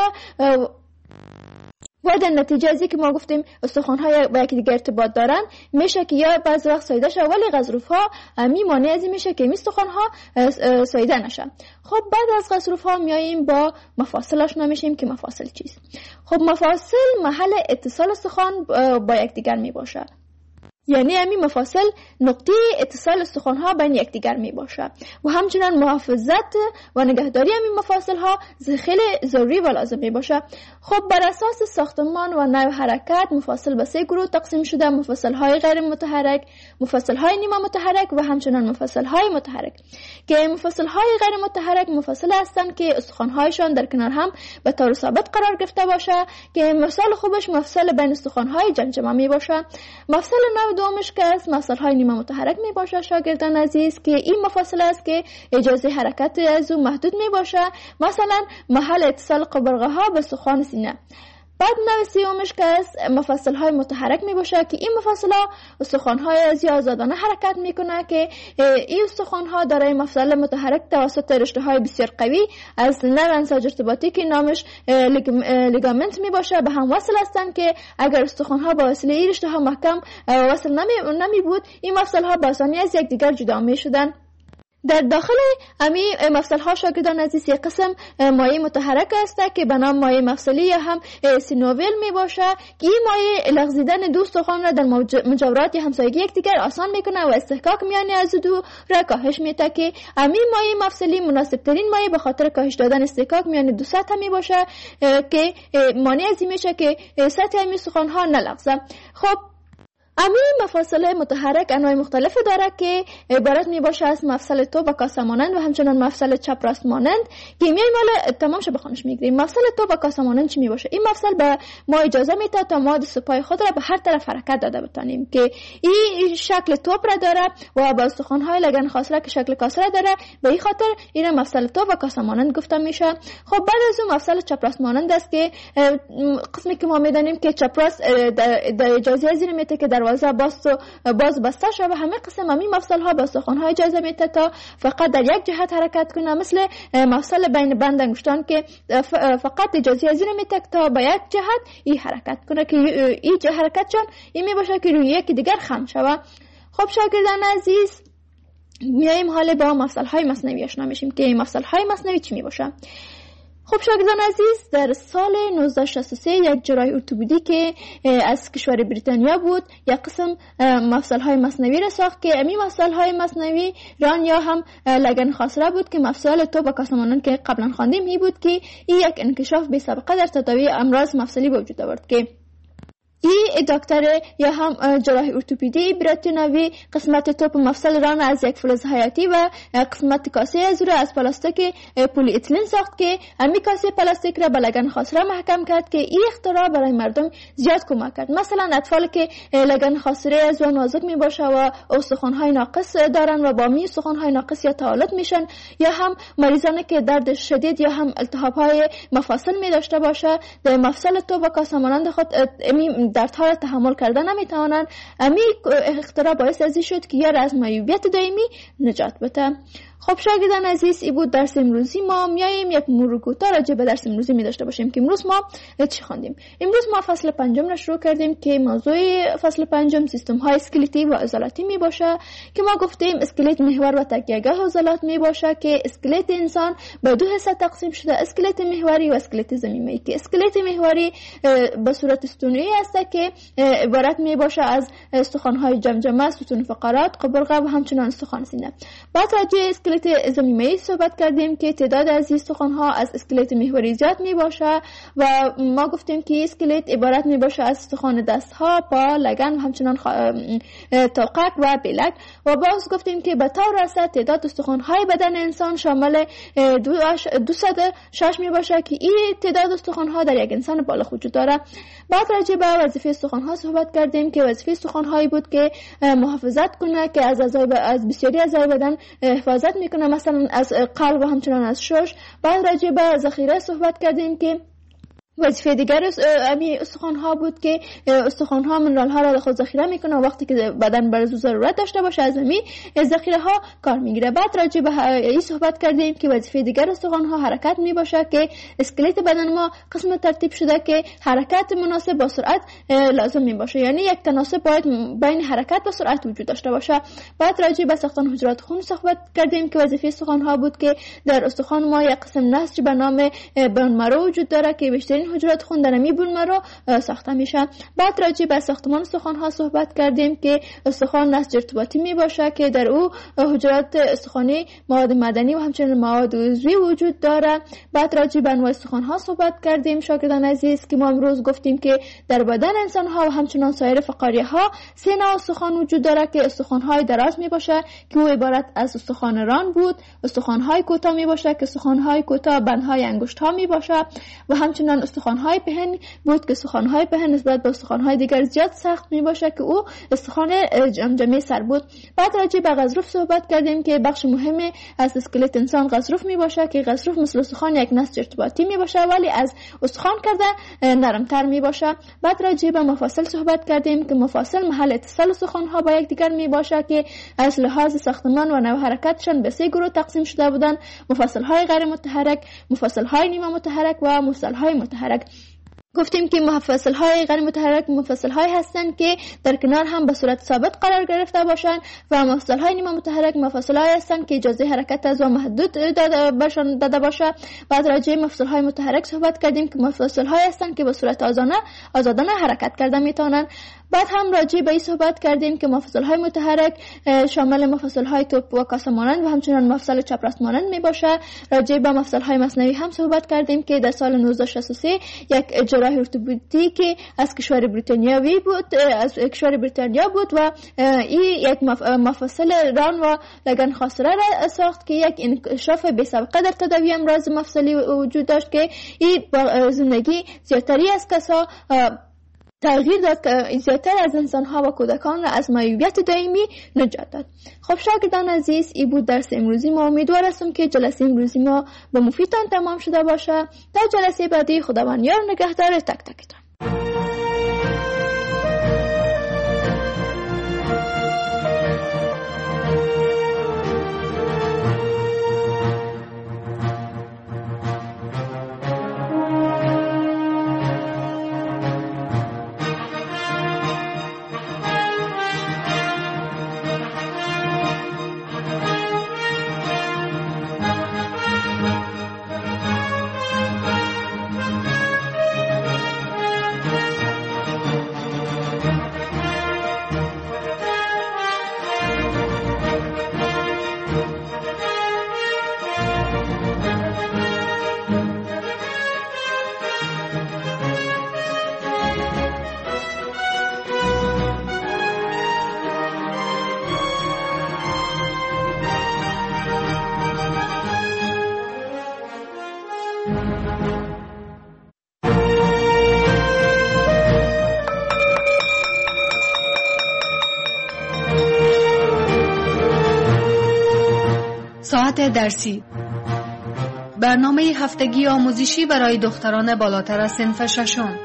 و در نتیجه ازی که ما گفتیم استخوان ها با یکی دیگه ارتباط دارن میشه که یا بعض وقت ساییده شه، ولی غضروف ها امی مانع ازی میشه که می استخوان ها ساییده نشه. خب بعد از غضروف ها میاییم با مفاصل آشنا میشیم که مفاصل چیست. خب مفاصل محل اتصال استخوان با یکدیگر می باشه، یعنی همین مفاصل نقطه اتصال استخوان ها بین یکدیگر می باشه و همچنان محافظت و نگهداری همین مفاصل ها خیلی ضروری و لازم می باشه. خب بر اساس ساختمان و نوع حرکت مفاصل به سه گروه تقسیم شده: مفاصل های غیر متحرک، مفاصل های نیمه متحرک و همچنان مفاصل های متحرک. که مفاصل های غیر متحرک مفاصل هستند که استخوان هایشان در کنار هم به طور ثابت قرار گرفته باشه که مثال خوبش مفصل بین استخوان های جمجمه می باشه. مفصل نوع دومش که از مفصل های نیمه متحرک می باشه شاگردان عزیز که این مفاصل است که اجازه حرکت از اون محدود می باشه، مثلا محل اتصال قبرقه ها به استخوان سینه. بعد نوع سومش که از مفصل های متحرک می باشه که این مفصل ها استخوان های ازی آزادانه حرکت می کنه که این استخوان ها دارای مفصل متحرک توسط رشته های بسیار قوی از نوع انساج ارتباطی که نامش لیگامنت می باشه به هم وصل هستن که اگر استخوان ها با وسیله این رشته ها محکم وصل نمی, نمی بود این مفصل ها با آسانی از یکدیگر جدا می شدن. در داخل امی مفصل ها شاگردان عزیز یک قسم مایع متحرک است که به نام مایع مفصلی یا هم سینوویل می باشه که این مایع لغزیدن دو استخوان را در مجاورات یا همسایگی یکدیگر آسان میکنه و استحکاک میان از دو را کاهش میده که امی مایع مفصلی مناسب ترین مایع به خاطر کاهش دادن استحکاک میان دو سطح می باشه که مانع ازی میشه که سطح امی استخوان ها نلغزه. خب امی مفاصل متحرک انواع مختلف داره که عبارت می باشه از مفصل تو با کاسه مانند و همچنان مفصل چپ راست مانند که میای مال تمام شو بخونش میگیریم. مفصل تو با کاسه مانند چی می باشه؟ این مفصل به ما اجازه میده تا ما دست پای خود را به هر طرف حرکت داده بتانیم که این شکل توپ را داره و با استخوان های لگن خاصره که شکل کاسه را داره، به این خاطر این مفصل تو با کاسه مانند گفته میشه. خب بعد از اون مفصل چپ راست مانند است که قسمی که ما میدانیم که چپ راست در اجازه زیر میته که دروازه باز باز بسته شده و همه قسم همین مفصل ها با استخوان های اجازه میده تا فقط در یک جهت حرکت کنه، مثل مفصل بین بند انگشتان که فقط اجازه از این میده تا با یک جهت این حرکت کنه که این حرکت جان این می باشه که روی یکی دیگر خم شوه. خب شاگردان عزیز، میایم حالا با مفصل های مصنوی آشنا میشیم که مفصل های مصنوی چی می باشه. خب شاگردان عزیز، در سال نوزده صد و شصت و سه یک جراح ارتوپدی که از کشور بریتانیا بود یک قسم مفصل های مصنوی را ساخت که امی مفصل های مصنوی ران یا هم لگن خاصره بود که مفصل تو با کاسمانان که قبلا خواندیم هی بود که این یک انکشاف بی سابقه در تداوی امراض مفصلی وجود آورد که این دکتر یا هم جراح ارتوپدی براتینوی قسمت توپ مفصل ران از یک فلز حیاتی و قسمت کاسه از رو از پلاستیک پلی اتیلن ساخت که همین کاسه پلاستیک را به لگن خاصره محکم کرد که این اختراع برای مردم زیاد کمک کرد. مثلا اطفالی که لگن خاصره از و نازک می باشه و استخوان‌های ناقص دارن و با می استخوان‌های ناقص یا تعالت میشن، یا هم مریضانی که درد شدید یا هم التهاب‌های مفاصل می داشته باشه، در مفصل توپ و کاسه مانند خود امی دردها را تحمل کردن نمیتوانند. امی اختراع باعث ازی شد که یار از معیوبیت دائمی نجات بده. خب شاگردان عزیز، این بود درس امروزی ما. میایم یک مرور کوتاه راجع به درس امروزی می داشته باشیم که امروز ما چی خواندیم. امروز ما فصل پنجم را شروع کردیم که موضوع فصل پنجم سیستم های اسکلتی و عضلاتی می باشه که ما گفتیم اسکلت محور و تکیه‌گاه عضلات می باشه که اسکلت انسان به دو حصه تقسیم شده، اسکلت محوری و اسکلت ضمیمی، که اسکلت محوری به صورت استونی است که عبارت می باشه از استخوان‌های جمجمه، ستون فقرات، قبرقه و همچنین استخوان سینه. بعد راجع اسکلت ضمیمی صحبت کردیم که تعداد از استخوان‌ها از اسکلت محوری زیاد می باشه و ما گفتیم که اسکلت عبارت می باشه از استخوان دست‌ها، پا، لگن و همچنین خ... توقک و بلک. و باز گفتیم که به طور راست تعداد استخوان‌های بدن انسان شامل دویست و شش می باشه که این تعداد استخوان‌ها در یک انسان بالغ وجود داره. بعد راجع به وظیفه استخوان‌ها صحبت کردیم که وظیفه استخوان‌هایی بود که محافظت کنه، که از اعضای از بسیاری اعضای بدن حفاظت میکنه، مثلا از قلب و همچنان از شش. بعد راجع به ذخیره صحبت کردیم که وظیفه دیگر امی استخوان ها بود که استخوان ها منرال ها را در خود ذخیره میکنه و وقتی که بدن برای ضرورت داشته باشه از امی ذخیره ها کار میگیره. بعد راجع به این صحبت کردیم که وظیفه دیگر استخوان ها حرکت میباشه که اسکلت بدن ما قسم ترتیب شده که حرکت مناسب با سرعت لازم میباشه، یعنی یک تناسب باید بین حرکت و سرعت وجود داشته باشه. بعد راجع به ساختن حجرات خون صحبت کردیم که وظیفه استخوان ها بود که در استخوان ما یک قسم نسج به نام بون مرو وجود داره که بیشتر حجرات خون در امی بون مرو ساخته میشه. بعد راجع به ساختمان استخوان ها صحبت کردیم که استخوان نسج ارتباطی می باشه که در او حجرات استخوانی، مواد مدنی و همچنین مواد عضوی وجود داره. بعد راجع به انواع استخوان ها صحبت کردیم شاگردان عزیز که ما امروز گفتیم که در بدن انسان ها و همچنین سایر فقاریه ها سه نوع استخوان وجود داره که استخوان های دراز می باشه که او عبارت از استخوان ران بود، استخوان های کوتاه می باشه که استخوان های کوتاه بندهای انگشت ها می باشه و همچنین استخوان های پهن بود که استخوان های پهن نسبت به استخوان های دیگر زیاد سخت می باشه که او استخوان جمجمه سر بود. بعد راجع به غضروف صحبت کردیم که بخش مهمی از اسکلت انسان غضروف می باشه که غضروف مثل استخوان یک نسج ارتباطی می باشه ولی از استخوان کرده نرمتر می باشه. بعد راجع به مفاصل صحبت کردیم که مفاصل محل اتصال استخوان ها با یکدیگر می باشه که از لحاظ ساختمان و نوع حرکتشان به سه گروه تقسیم شده بودند: مفاصل های غیر متحرک، مفاصل های نیمه متحرک و مفاصل های متحرک. گفتیم که مفاصل های غیر متحرک مفاصل های هستند که در کنار هم به صورت ثابت قرار گرفته باشند و مفاصل های نیمه متحرک مفاصل های هستند که اجازه حرکت از و محدود داده باشند داده باشه. بعد راجع به مفاصل های متحرک صحبت کردیم که مفاصل های هستند که به صورت آزادانه آزادانه حرکت کرده میتونن. بعد هم راجع به این صحبت کردیم که مفاصل های متحرک شامل مفاصل های توپ و کاسه مانند و همچنین مفصل چپراست مانند می باشه. راجع به مفصل های مصنوعی هم صحبت کردیم که در سال نوزده شصت و سه یک جراح ارتوپدی که از کشور بریتانیایی بود از کشور بریتانیا بود و این یک مفصل ران و لگن خاصره را ساخت که یک انکشاف بی سابقه در تداوی امراض مفصلی وجود داشت که این با زندگی زیادتری از کسا تغییر داد که زیادتر از انسان‌ها و کودکان را از معیوبیت دائمی نجات داد. خب شاگردان عزیز، این بود درس امروزی ما. امیدوار هستم که جلسه امروزی ما به مفیدتان تمام شده باشه. تا جلسه بعدی خداوند یار نگهدار تک تکتان. ساعت درسی، برنامه هفتگی آموزشی برای دختران بالاتر از صنف ششم.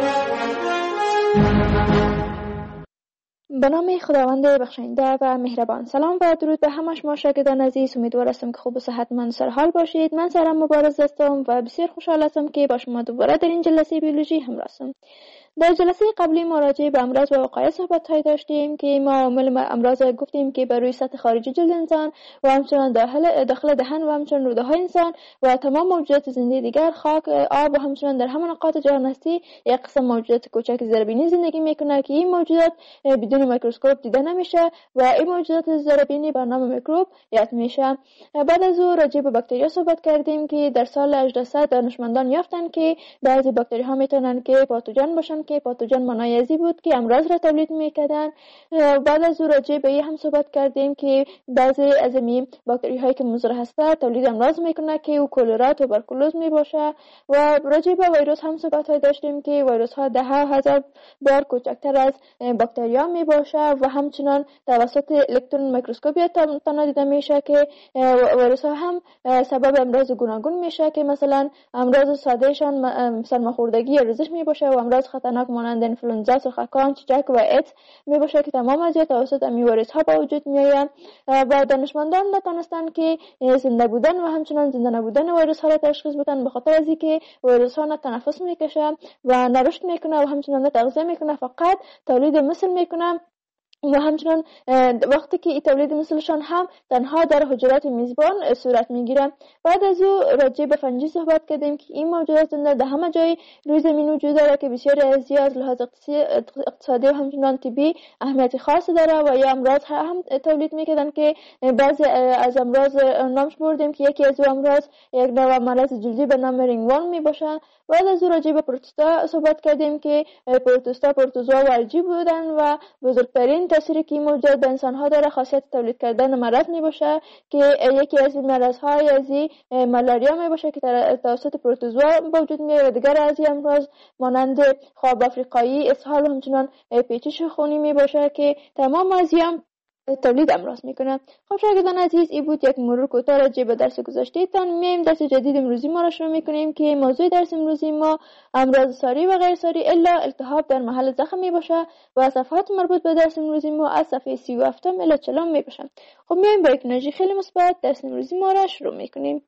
به نام خداوند بخشنده و مهربان. سلام و درود به همه شما شاگردان عزیز. امیدوار هستم که خوب و صحتمند و سرحال باشید. من سرم مبارز هستم و بسیار خوشحال هستم که با شما دوباره در این جلسه بیولوژی همراه هستم. در جلسه قبلی ما راجع به امراض و وقایع صحبت‌هایی داشتیم که ما عوامل امراض گفتیم که بر روی سطح خارجی جلد انسان و همچنین داخل داخل دهن و همچنین روده‌های انسان و تمام موجودات زنده دیگر، خاک، آب و همچنین در همه نقاط جهان هستی یک قسم موجودات کوچک زیربینی زندگی میکنه که این موجودات بدون میکروسکوپ دیده نمیشه و این موجودات زیربینی به نام میکروب یاد میشه. بعد از اون راجع به باکتریا صحبت کردیم که در سال هجده صد دانشمندان یافتن که بعضی باکتری‌ها میتونن که پاتوژن باشن که پاتوژن معنای ازی بود که امراض را تولید میکردن. بعد از اون راجع به این هم صحبت کردیم که بعضی از این باکتری هایی که مضر هسته تولید امراض میکنه که او کلرا، توبرکولوز میباشه و راجع به ویروس هم صحبت های داشتیم که ویروس ها ده هزار بار کوچکتر از باکتریا میباشه و همچنان توسط الکترون میکروسکوپی تنها دیده میشه که ویروس ها هم سبب امراض گوناگون میشه که مثلا امراض ساده شان سرماخوردگی یا ریزش میباشه و امراض خطرناک مانند انفلوئنزا، سرخکان، چیچک و ایدز میباشه که تمام از توسط امی ویروس ها به وجود میآیند و دانشمندان نتونستند که زنده بودن و همچنان زنده نبودن ویروس ها را تشخیص بدن به خاطر از اینکه ویروس ها نه تنفس میکشه و نه رشد میکنه و همچنان نه تغذیه میکنه، فقط تولید مثل میکنه و همچنان وقتی که این تولید مثلشان هم تنها در حجرات میزبان صورت میگیره. بعد از او راجع به فنجی صحبت کردیم که این موجودات زنده در همه جای روی زمین وجود داره که بسیاری از از لحاظ اقتصادی و همچنان طبی اهمیت خاصی داره و یا امراض هم تولید میکردن که بعضی از امراض نامش بردیم که یکی از امراض یک نوع مرض جلدی به نام رینگورم میباشه. بعد از او راجع به پروتوستا صحبت کردیم که پروتوستا پروتوزوا و الژی بودن و بزرگترین تأثیری که موجود به انسان ها داره خاصیت تولید کردن مرض می باشه که یکی از این مرض های ازی ملاریا می باشه که توسط پروتوزوا وجود میاد و دیگر از این امراض مانند خواب افریقایی، اسهال و همچنان پیچش خونی می باشه که تمام از این تولید امراض میکنه. خب شاگردان عزیز، این بود یک مرور کوتاه راجع به درس گذشته تان. میایم درس جدید امروزی ما را شروع میکنیم که موضوع درس امروزی ما امراض ساری و غیر ساری الا التهاب در محل زخم می باشه و صفحات مربوط به درس امروزی ما از صفحه سی و هفت الی چهل می باشن. خب میایم با یک انرژی خیلی مثبت درس امروزی ما را شروع میکنیم.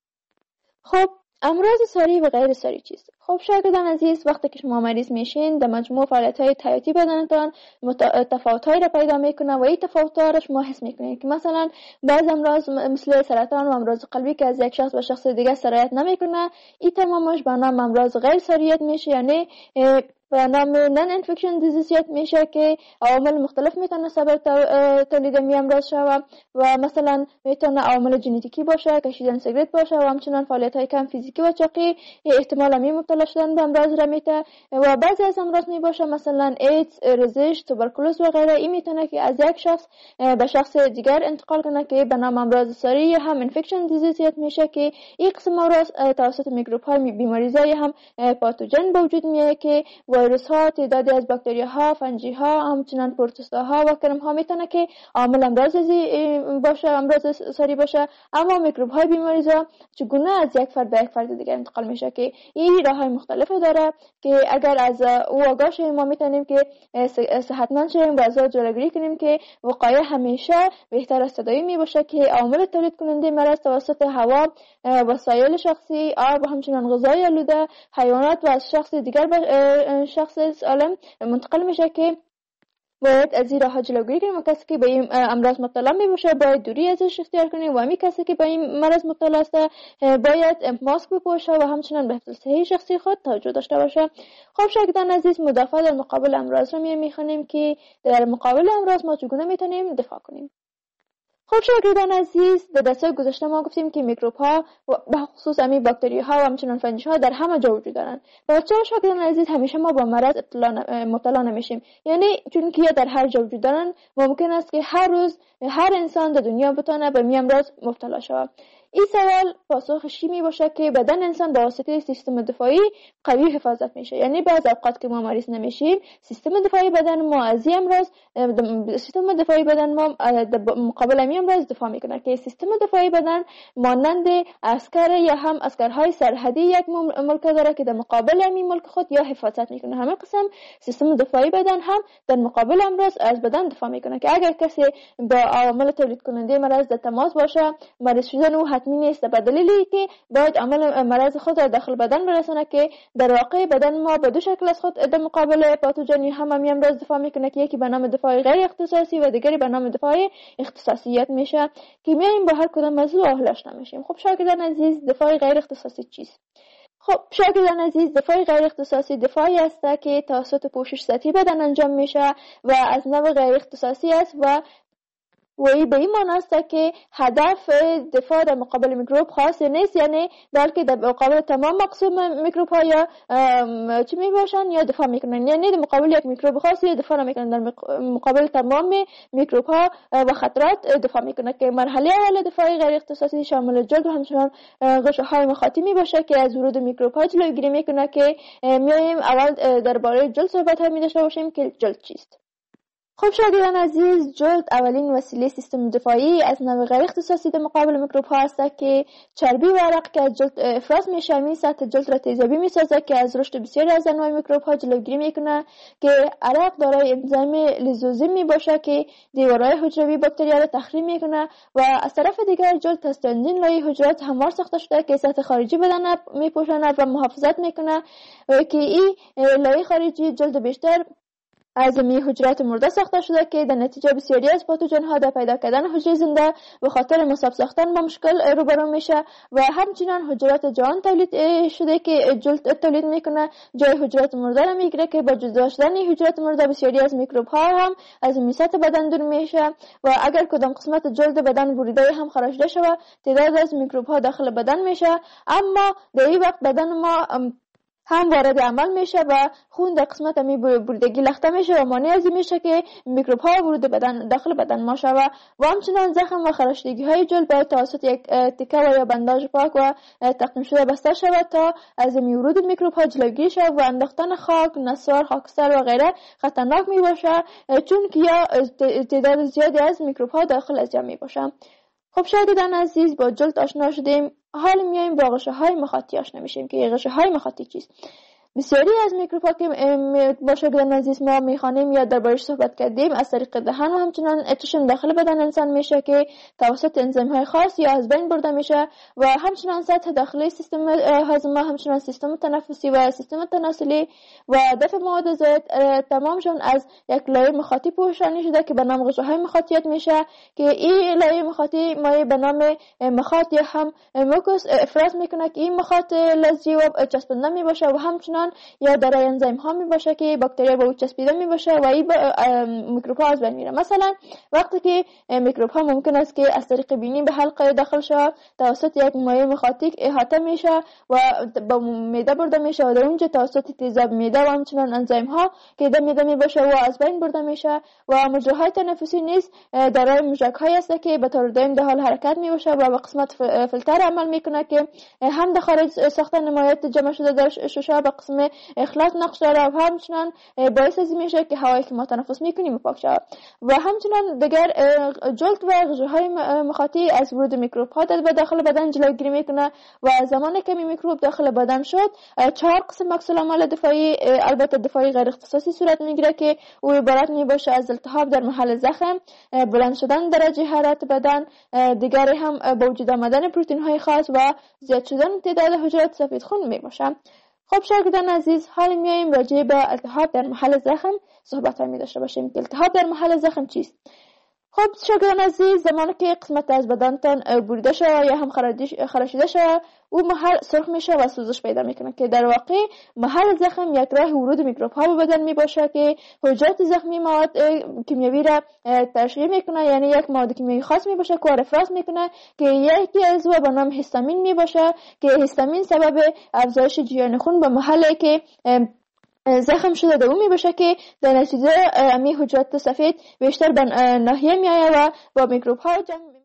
خب امراض ساری و غیر ساری چیست؟ خب شاگردان عزیز، وقتی که شما مریض میشین در مجموع فعالیت‌های حیاتی بدنتان تفاوت‌هایی را پیدا میکنه و این تفاوت‌ها را شما حس میکنید که مثلا بعض امراض مثل سرطان و امراض قلبی که از یک شخص به شخص دیگه سرایت نمیکنه، این تمامش به نام امراض غیر ساریت میشه، یعنی به نام نان انفکشن دیزیزیت میشه که عوامل مختلف میتونه سبب تولید می امراض شود و مثلا میتونه عوامل ژنتیکی باشه، کشیدن سیگرت باشه و همچنین فعالیت های کم فیزیکی و چاقی احتمال می مبتلا شدن به امراض را میته و بعضی از امراض می باشه مثلا ایدز، ریزش، توبرکولوز و غیره. این میتونه که از یک شخص به شخص دیگر انتقال کنه که به نام امراض ساری یا هم انفکشن دیزیزیت میشه که این قسم امراض توسط میکروب های بیماریزای هم پاتوژن به وجود میاد که ویروس ها، تعدادی از باکتری ها، فنجی ها، همچنین پروتوستا ها و کرم ها میتونه که عامل امراض باشه، امراض ساری باشه. اما میکروب های بیماریزا چگونه از یک فرد به یک فرد دیگر انتقال میشه که این راه های مختلفی داره که اگر از او آگاه شیم ما میتونیم که صحتمند شیم و از جلوگیری کنیم که وقایع همیشه بهتر از تداوی می باشه که عامل تولید کننده مرض توسط هوا، وسایل شخصی، آب و همچنین غذای آلوده، حیوانات و از شخص دیگر به شخص سالم منتقل میشه که باید از این راه جلوگیری کنیم و کسی که به این امراض مبتلا می باشه باید دوری ازش اختیار کنیم و همین کسی که به این مرض مبتلا است باید ماسک بپوشه و همچنین به حفظ صحی شخصی خود توجه داشته باشه. خب شاگردان عزیز، مدافع در مقابل امراض رو میخوانیم که در مقابل امراض ما چگونه میتونیم دفاع کنیم. خب شاگردان عزیز، در درس‌های گذشته ما گفتیم که میکروب ها و به خصوص همین باکتری ها و همچنین فنجی ها در همه جا وجود دارن و چرا شاگردان عزیز همیشه ما با مرض مبتلا نمیشیم؟ یعنی چون که در هر جا وجود دارن ممکن است که هر روز هر انسان در دنیا بتونه به می امراض مبتلا شود. این سوال پاسخش می باشه که بدن انسان با واسطه سیستم دفاعی قوی حفاظت میشه. یعنی بعض اوقات که ما مریض نمیشیم سیستم دفاعی بدن ما از این امراض سیستم دفاعی بدن ما مقابل این امراض دفاع میکنه که سیستم دفاعی بدن مانند عسکر یا هم عسکرهای سرحدی یک ملک داره که در مقابل این ملک خود یا حفاظت میکنه. همه قسم سیستم دفاعی بدن هم در مقابل امراض از بدن دفاع میکنه که اگر کسی با عوامل تولید کننده مرض در تماس باشه مریض شدن او حتمی نیست به دلیلی که باید عامل مرض خود را داخل بدن برسونه که در واقع بدن ما به دو شکل از خود در مقابل پاتوژن هم هم امراض دفاع میکنه که یکی به نام دفاع غیر اختصاصی و دیگری به نام دفاع اختصاصیت میشه که میایم با هر کدام موضوع آهلش نمیشیم. خب شاگردان عزیز دفاع غیر اختصاصی چیست؟ خب شاگردان عزیز دفاع غیر اختصاصی دفاعی است که توسط پوشش سطحی بدن انجام میشه و از نوع غیر اختصاصی است و و این به این معنی است که هدف دفاع در مقابل میکروب خاصی نیست، یعنی بلکه در مقابل تمام مقسوم میکروب ها یا چی می باشن یا دفاع میکنن، یعنی در مقابل یک میکروب خاصی دفاع نمیکنن، در مقابل تمام میکروب ها و خطرات دفاع میکنه که مرحله اول دفاعی غیر اختصاصی شامل جلد و همچنان غشا های مخاطی می باشه که از ورود میکروب ها جلوگیری میکنه که میایم اول درباره جلد صحبت ها می داشته باشیم که جلد چیست. خب شاگردان عزیز جلد اولین وسیله سیستم دفاعی از نوع غیر اختصاصی در مقابل میکروب ها است که چربی و عرق که از جلد افراز میشه می سطح جلد را تیزابی میسازه که از رشد بسیاری از انواع میکروب ها جلوگیری میکنه که عرق دارای انزیم لیزوزیم می باشه که دیوارهای حجروی باکتریا را تخریب میکنه و از طرف دیگر جلد از چندین لایه حجرات هموار ساخته شده که سطح خارجی بدن میپوشاند و محافظت میکنه که این لایه خارجی جلد بیشتر از می حجرات مرده ساخته شده که در نتیجه بسیاری از پاتوژن ها در پیدا کردن حجره زنده به خاطر مصاب ساختن با مشکل روبرو میشه و همچنین حجرات جان تولید شده که جلد تولید میکنه جای حجرات مرده را میگیره که با جدا شدن حجرات مرده بسیاری از میکروب ها هم از می سطح بدن دور میشه و اگر کدام قسمت جلد بدن بریده هم خارج شود تعداد از میکروب ها داخل بدن میشه، اما در این وقت بدن ما هم وارد عمل میشه و خون در قسمت می بریدگی لخته میشه و مانع از این میشه که میکروب ها ورود بدن داخل بدن ما شود و همچنان زخم و خراشتگی های جلد باید توسط یک تکه و یا بنداژ پاک و تقسیم شده بسته شود تا از ورود میکروب ها جلوگیری شود و انداختن خاک، نسوار، خاکستر و غیره خطرناک می باشه چون که یا تعداد زیادی از میکروب ها داخل از جمع می باشه. خب شاگردان عزیز با جلد آشنا شدیم، حال میایم با غشاهای مخاطی آشنا میشیم که غشاهای مخاطی چیست. بسیاری از میکروب ها که با شاگردان عزیز ما میخوانیم یا دربارش صحبت کردیم از طریق دهن و همچنان اتشون داخل بدن انسان میشه که توسط انزیم های خاص یا از بین برده میشه و همچنان سطح داخلی سیستم هاضمه، همچنان سیستم تنفسی و سیستم تناسلی و دفع مواد زائد تمامشون از یک لایه مخاطی پوشانی شده که به نام غشاهای مخاطیت میشه که این لایه مخاطی مایع به نام مخاط یا هم موکوس افراز میکنه که این مخاط لزجی و چسبنده میباشه و همچنان یا دارای انزیم ها می باشه که باکتریا به او چسبیده می باشه و این میکروب ها از بین میره. مثلا وقتی که میکروب ها ممکن است که از طریق بینی به حلقه داخل شود توسط یک مایع مخاطی احاطه میشه و به معده برده میشه و در اونجا توسط تیزاب معده و همچنان انزیم ها که در معده می باشه و از بین برده میشه و مجراهای تنفسی نیز دارای مژگان هایی است که به طور دائم در حال حرکت می باشه و به قسمت فیلتر عمل میکنه که هم در خارج ساختن مایعات جمع شده در ششا به قسم اخلاص نقش داره و همچنان باعث از میشه که هوایی که ما تنفس میکنیم پاک شود و همچنان دیگر جلد و غشاهای مخاطی از ورود میکروب ها در داخل بدن جلوگیری میکنه و زمانی که میکروب داخل بدن شد چهار قسم عکس العمل دفاعی البته دفاعی غیر اختصاصی صورت میگیره که او عبارت میباشه از التهاب در محل زخم، بلند شدن درجه حرارت بدن، دیگری هم با وجود آمدن پروتئین های خاص و زیاد شدن تعداد حجرات سفید خون میباشه. خب شاگردان عزیز حال میایم راجع به التهاب در محل زخم صحبت می داشته باشیم که التهاب در محل زخم چیست. خب شاگردان عزیز زمانی که قسمت از بدنتان بریده شود یا هم خراشیده شود او محل سرخ میشه و سوزش پیدا میکنه که در واقع محل زخم یک راه ورود میکروب ها به بدن میباشه که حجرات زخمی مواد کیمیایی را ترشح میکنه، یعنی یک مواد کیمیایی خاص میباشه که افراز میکنه که یکی از او به نام هیستامین میباشه که هیستامین سبب افزایش جریان خون به محلی که زخم شده در اون می باشه که در نتیجه امی حجرات سفید بیشتر به ناحیه می آید و با میکروب ها جمع